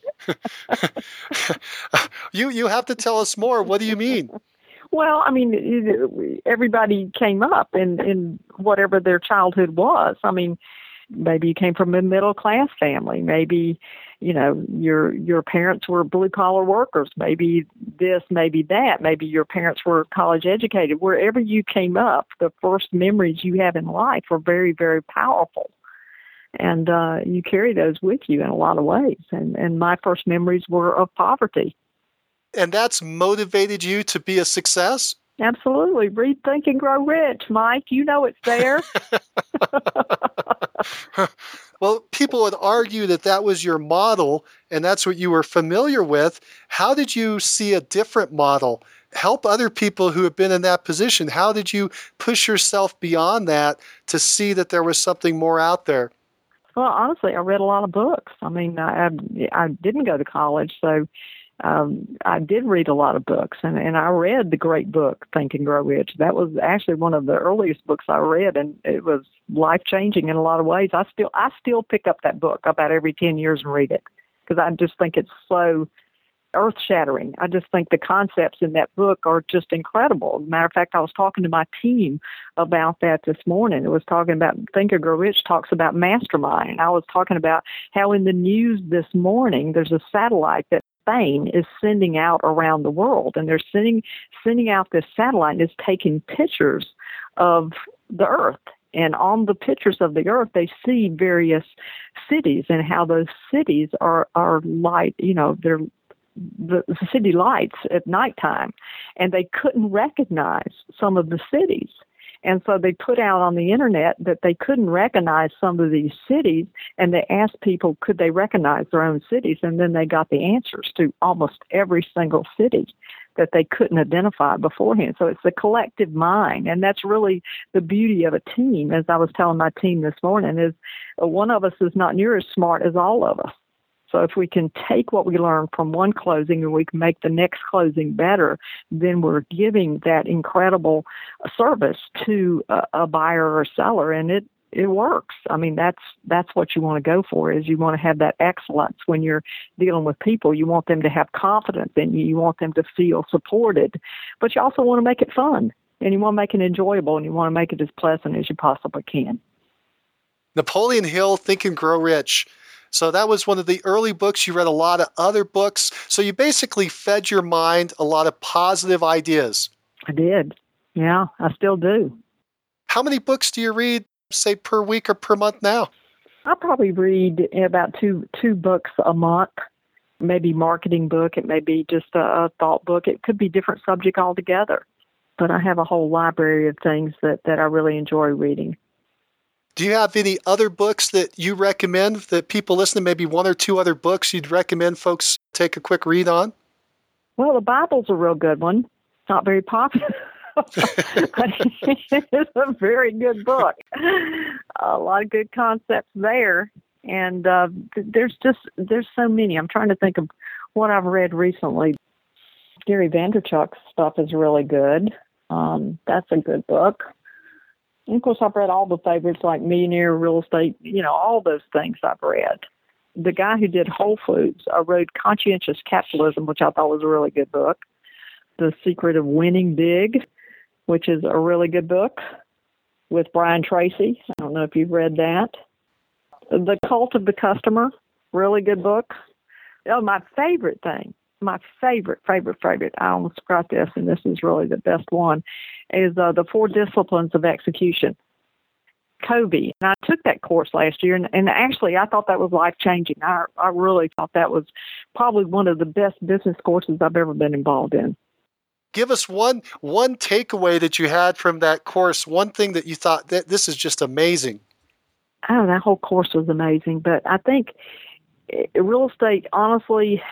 you you have to tell us more. What do you mean? Well, I mean, everybody came up in, in whatever their childhood was. I mean, maybe you came from a middle-class family. Maybe, you know, your your parents were blue-collar workers. Maybe this, maybe that. Maybe your parents were college-educated. Wherever you came up, the first memories you have in life are very, very powerful. And uh, you carry those with you in a lot of ways. And, and my first memories were of poverty. And that's motivated you to be a success? Absolutely. Read, Think, and Grow Rich, Mike. You know it's there. Well, people would argue that that was your model, and that's what you were familiar with. How did you see a different model? Help other people who have been in that position. How did you push yourself beyond that to see that there was something more out there? Well, honestly, I read a lot of books. I mean, I, I didn't go to college, so um, I did read a lot of books, and, and I read the great book, Think and Grow Rich. That was actually one of the earliest books I read, and it was life-changing in a lot of ways. I still I still pick up that book about every ten years and read it, because I just think it's so earth-shattering. I just think the concepts in that book are just incredible. As a matter of fact, I was talking to my team about that this morning. It was talking about, Think and Grow Rich talks about mastermind. And I was talking about how in the news this morning, there's a satellite that Spain is sending out around the world. And they're sending, sending out this satellite and it's taking pictures of the earth. And on the pictures of the earth, they see various cities and how those cities are, are light, you know, they're The, the city lights at nighttime, and they couldn't recognize some of the cities. And so they put out on the internet that they couldn't recognize some of these cities, and they asked people, could they recognize their own cities? And then they got the answers to almost every single city that they couldn't identify beforehand. So it's the collective mind, and that's really the beauty of a team. As I was telling my team this morning, is one of us is not near as smart as all of us. So if we can take what we learn from one closing and we can make the next closing better, then we're giving that incredible service to a, a buyer or seller, and it, it works. I mean, that's that's what you want to go for, is you want to have that excellence when you're dealing with people. You want them to have confidence in you. You want them to feel supported, but you also want to make it fun, and you want to make it enjoyable, and you want to make it as pleasant as you possibly can. Napoleon Hill, Think and Grow Rich. So that was one of the early books. You read a lot of other books. So you basically fed your mind a lot of positive ideas. I did. Yeah, I still do. How many books do you read, say, per week or per month now? I probably read about two two books a month, maybe marketing book. It may be just a, a thought book. It could be different subject altogether. But I have a whole library of things that, that I really enjoy reading. Do you have any other books that you recommend that people listening, maybe one or two other books you'd recommend folks take a quick read on? Well, the Bible's a real good one. It's not very popular, but it's a very good book. A lot of good concepts there. And uh, there's just, there's so many. I'm trying to think of what I've read recently. Gary Vaynerchuk's stuff is really good. Um, that's a good book. And of course, I've read all the favorites like Millionaire Real Estate, you know, all those things I've read. The guy who did Whole Foods, I wrote Conscientious Capitalism, which I thought was a really good book. The Secret of Winning Big, which is a really good book with Brian Tracy. I don't know if you've read that. The Cult of the Customer, really good book. Oh, my favorite thing, my favorite, favorite, favorite, I almost forgot this, and this is really the best one, is uh, The Four Disciplines of Execution. Covey. And I took that course last year, and, and actually I thought that was life-changing. I, I really thought that was probably one of the best business courses I've ever been involved in. Give us one one takeaway that you had from that course, one thing that you thought, that this is just amazing. Oh, that whole course was amazing. But I think real estate, honestly,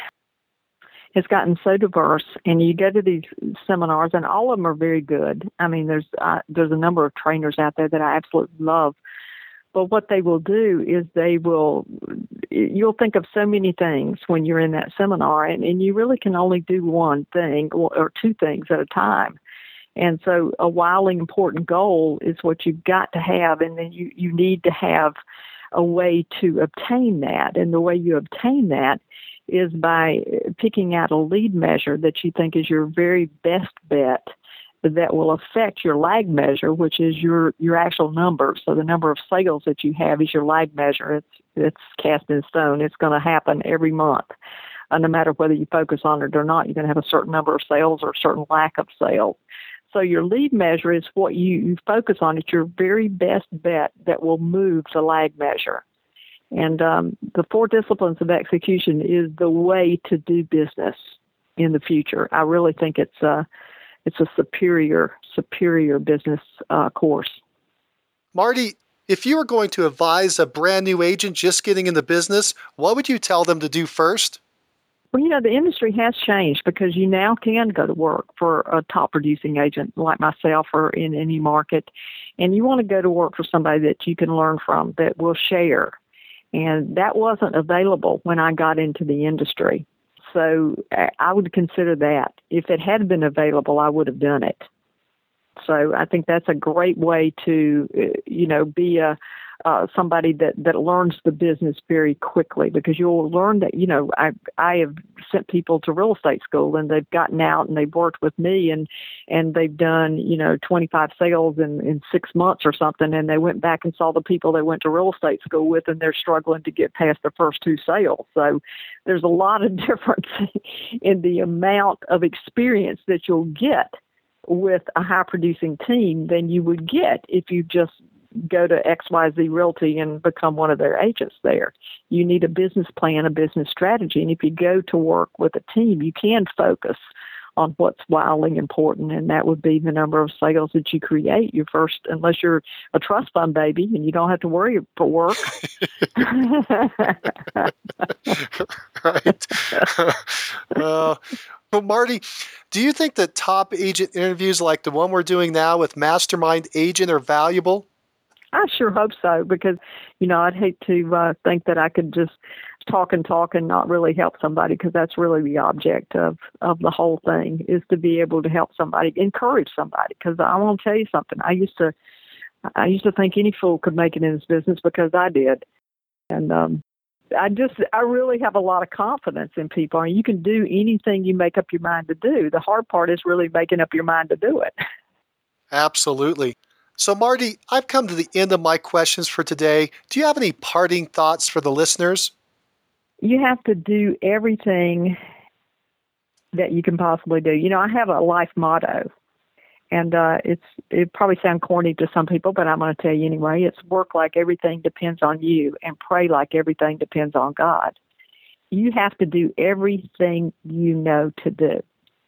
has gotten so diverse, and you go to these seminars, and all of them are very good. I mean, there's uh, there's a number of trainers out there that I absolutely love. But what they will do is they will, you'll think of so many things when you're in that seminar, and, and you really can only do one thing or, or two things at a time. And so a wildly important goal is what you've got to have, and then you, you need to have a way to obtain that. And the way you obtain that is by picking out a lead measure that you think is your very best bet that will affect your lag measure, which is your, your actual number. So the number of sales that you have is your lag measure. It's it's cast in stone. It's going to happen every month. Uh, no matter whether you focus on it or not, you're going to have a certain number of sales or a certain lack of sales. So your lead measure is what you, you focus on. It's your very best bet that will move the lag measure. And um, the Four Disciplines of Execution is the way to do business in the future. I really think it's a, it's a superior, superior business uh, course. Marty, if you were going to advise a brand new agent just getting in the business, what would you tell them to do first? Well, you know, the industry has changed because you now can go to work for a top producing agent like myself or in any market. And you want to go to work for somebody that you can learn from, that will share. And that wasn't available when I got into the industry. So I would consider that. If it had been available, I would have done it. So I think that's a great way to, you know, be a uh, somebody that, that learns the business very quickly, because you'll learn that, you know, I I have sent people to real estate school, and they've gotten out and they've worked with me, and, and they've done, you know, twenty-five sales in, in six months or something, and they went back and saw the people they went to real estate school with, and they're struggling to get past the first two sales. So there's a lot of difference in the amount of experience that you'll get with a high-producing team than you would get if you just go to X Y Z Realty and become one of their agents there. You need a business plan, a business strategy, and if you go to work with a team, you can focus on what's wildly important, and that would be the number of sales that you create. You first, unless you're a trust fund baby and you don't have to worry for work. Right. uh, well, Marty, do you think that top agent interviews like the one we're doing now with Mastermind Agent are valuable? I sure hope so, because, you know, I'd hate to uh, think that I could just talk and talk and not really help somebody, because that's really the object of, of the whole thing, is to be able to help somebody, encourage somebody. Because I want to tell you something. I used to, I used to think any fool could make it in this business because I did. And um, I just, I really have a lot of confidence in people. And you can do anything you make up your mind to do. The hard part is really making up your mind to do it. Absolutely. So, Marty, I've come to the end of my questions for today. Do you have any parting thoughts for the listeners? You have to do everything that you can possibly do. You know, I have a life motto, and uh, it's it probably sounds corny to some people, but I'm going to tell you anyway. It's work like everything depends on you, and pray like everything depends on God. You have to do everything you know to do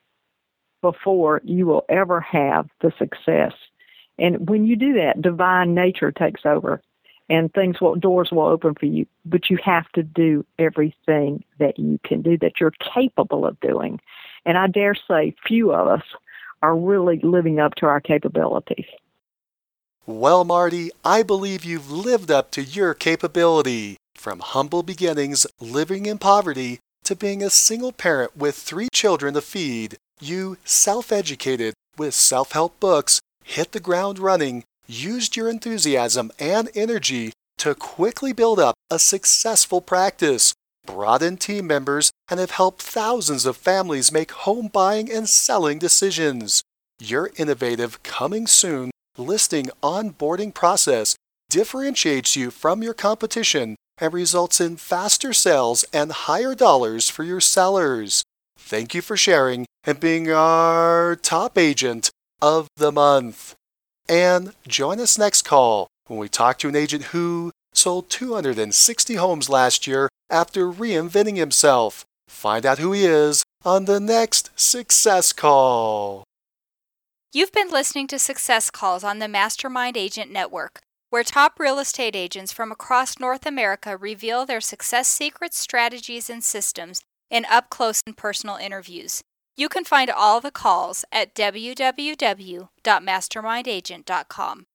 before you will ever have the success. And when you do that, divine nature takes over, and things will, doors will open for you. But you have to do everything that you can do, that you're capable of doing. And I dare say few of us are really living up to our capabilities. Well, Marty, I believe you've lived up to your capability. From humble beginnings, living in poverty, to being a single parent with three children to feed, you self-educated with self-help books, hit the ground running, used your enthusiasm and energy to quickly build up a successful practice, brought in team members, and have helped thousands of families make home buying and selling decisions. Your innovative, coming soon listing onboarding process differentiates you from your competition and results in faster sales and higher dollars for your sellers. Thank you for sharing and being our top agent of the month. And join us next call when we talk to an agent who sold two hundred sixty homes last year after reinventing himself. Find out who he is on the next Success Call. You've been listening to Success Calls on the Mastermind Agent Network, where top real estate agents from across North America reveal their success secrets, strategies, and systems in up-close and personal interviews. You can find all the calls at w w w dot mastermind agent dot com.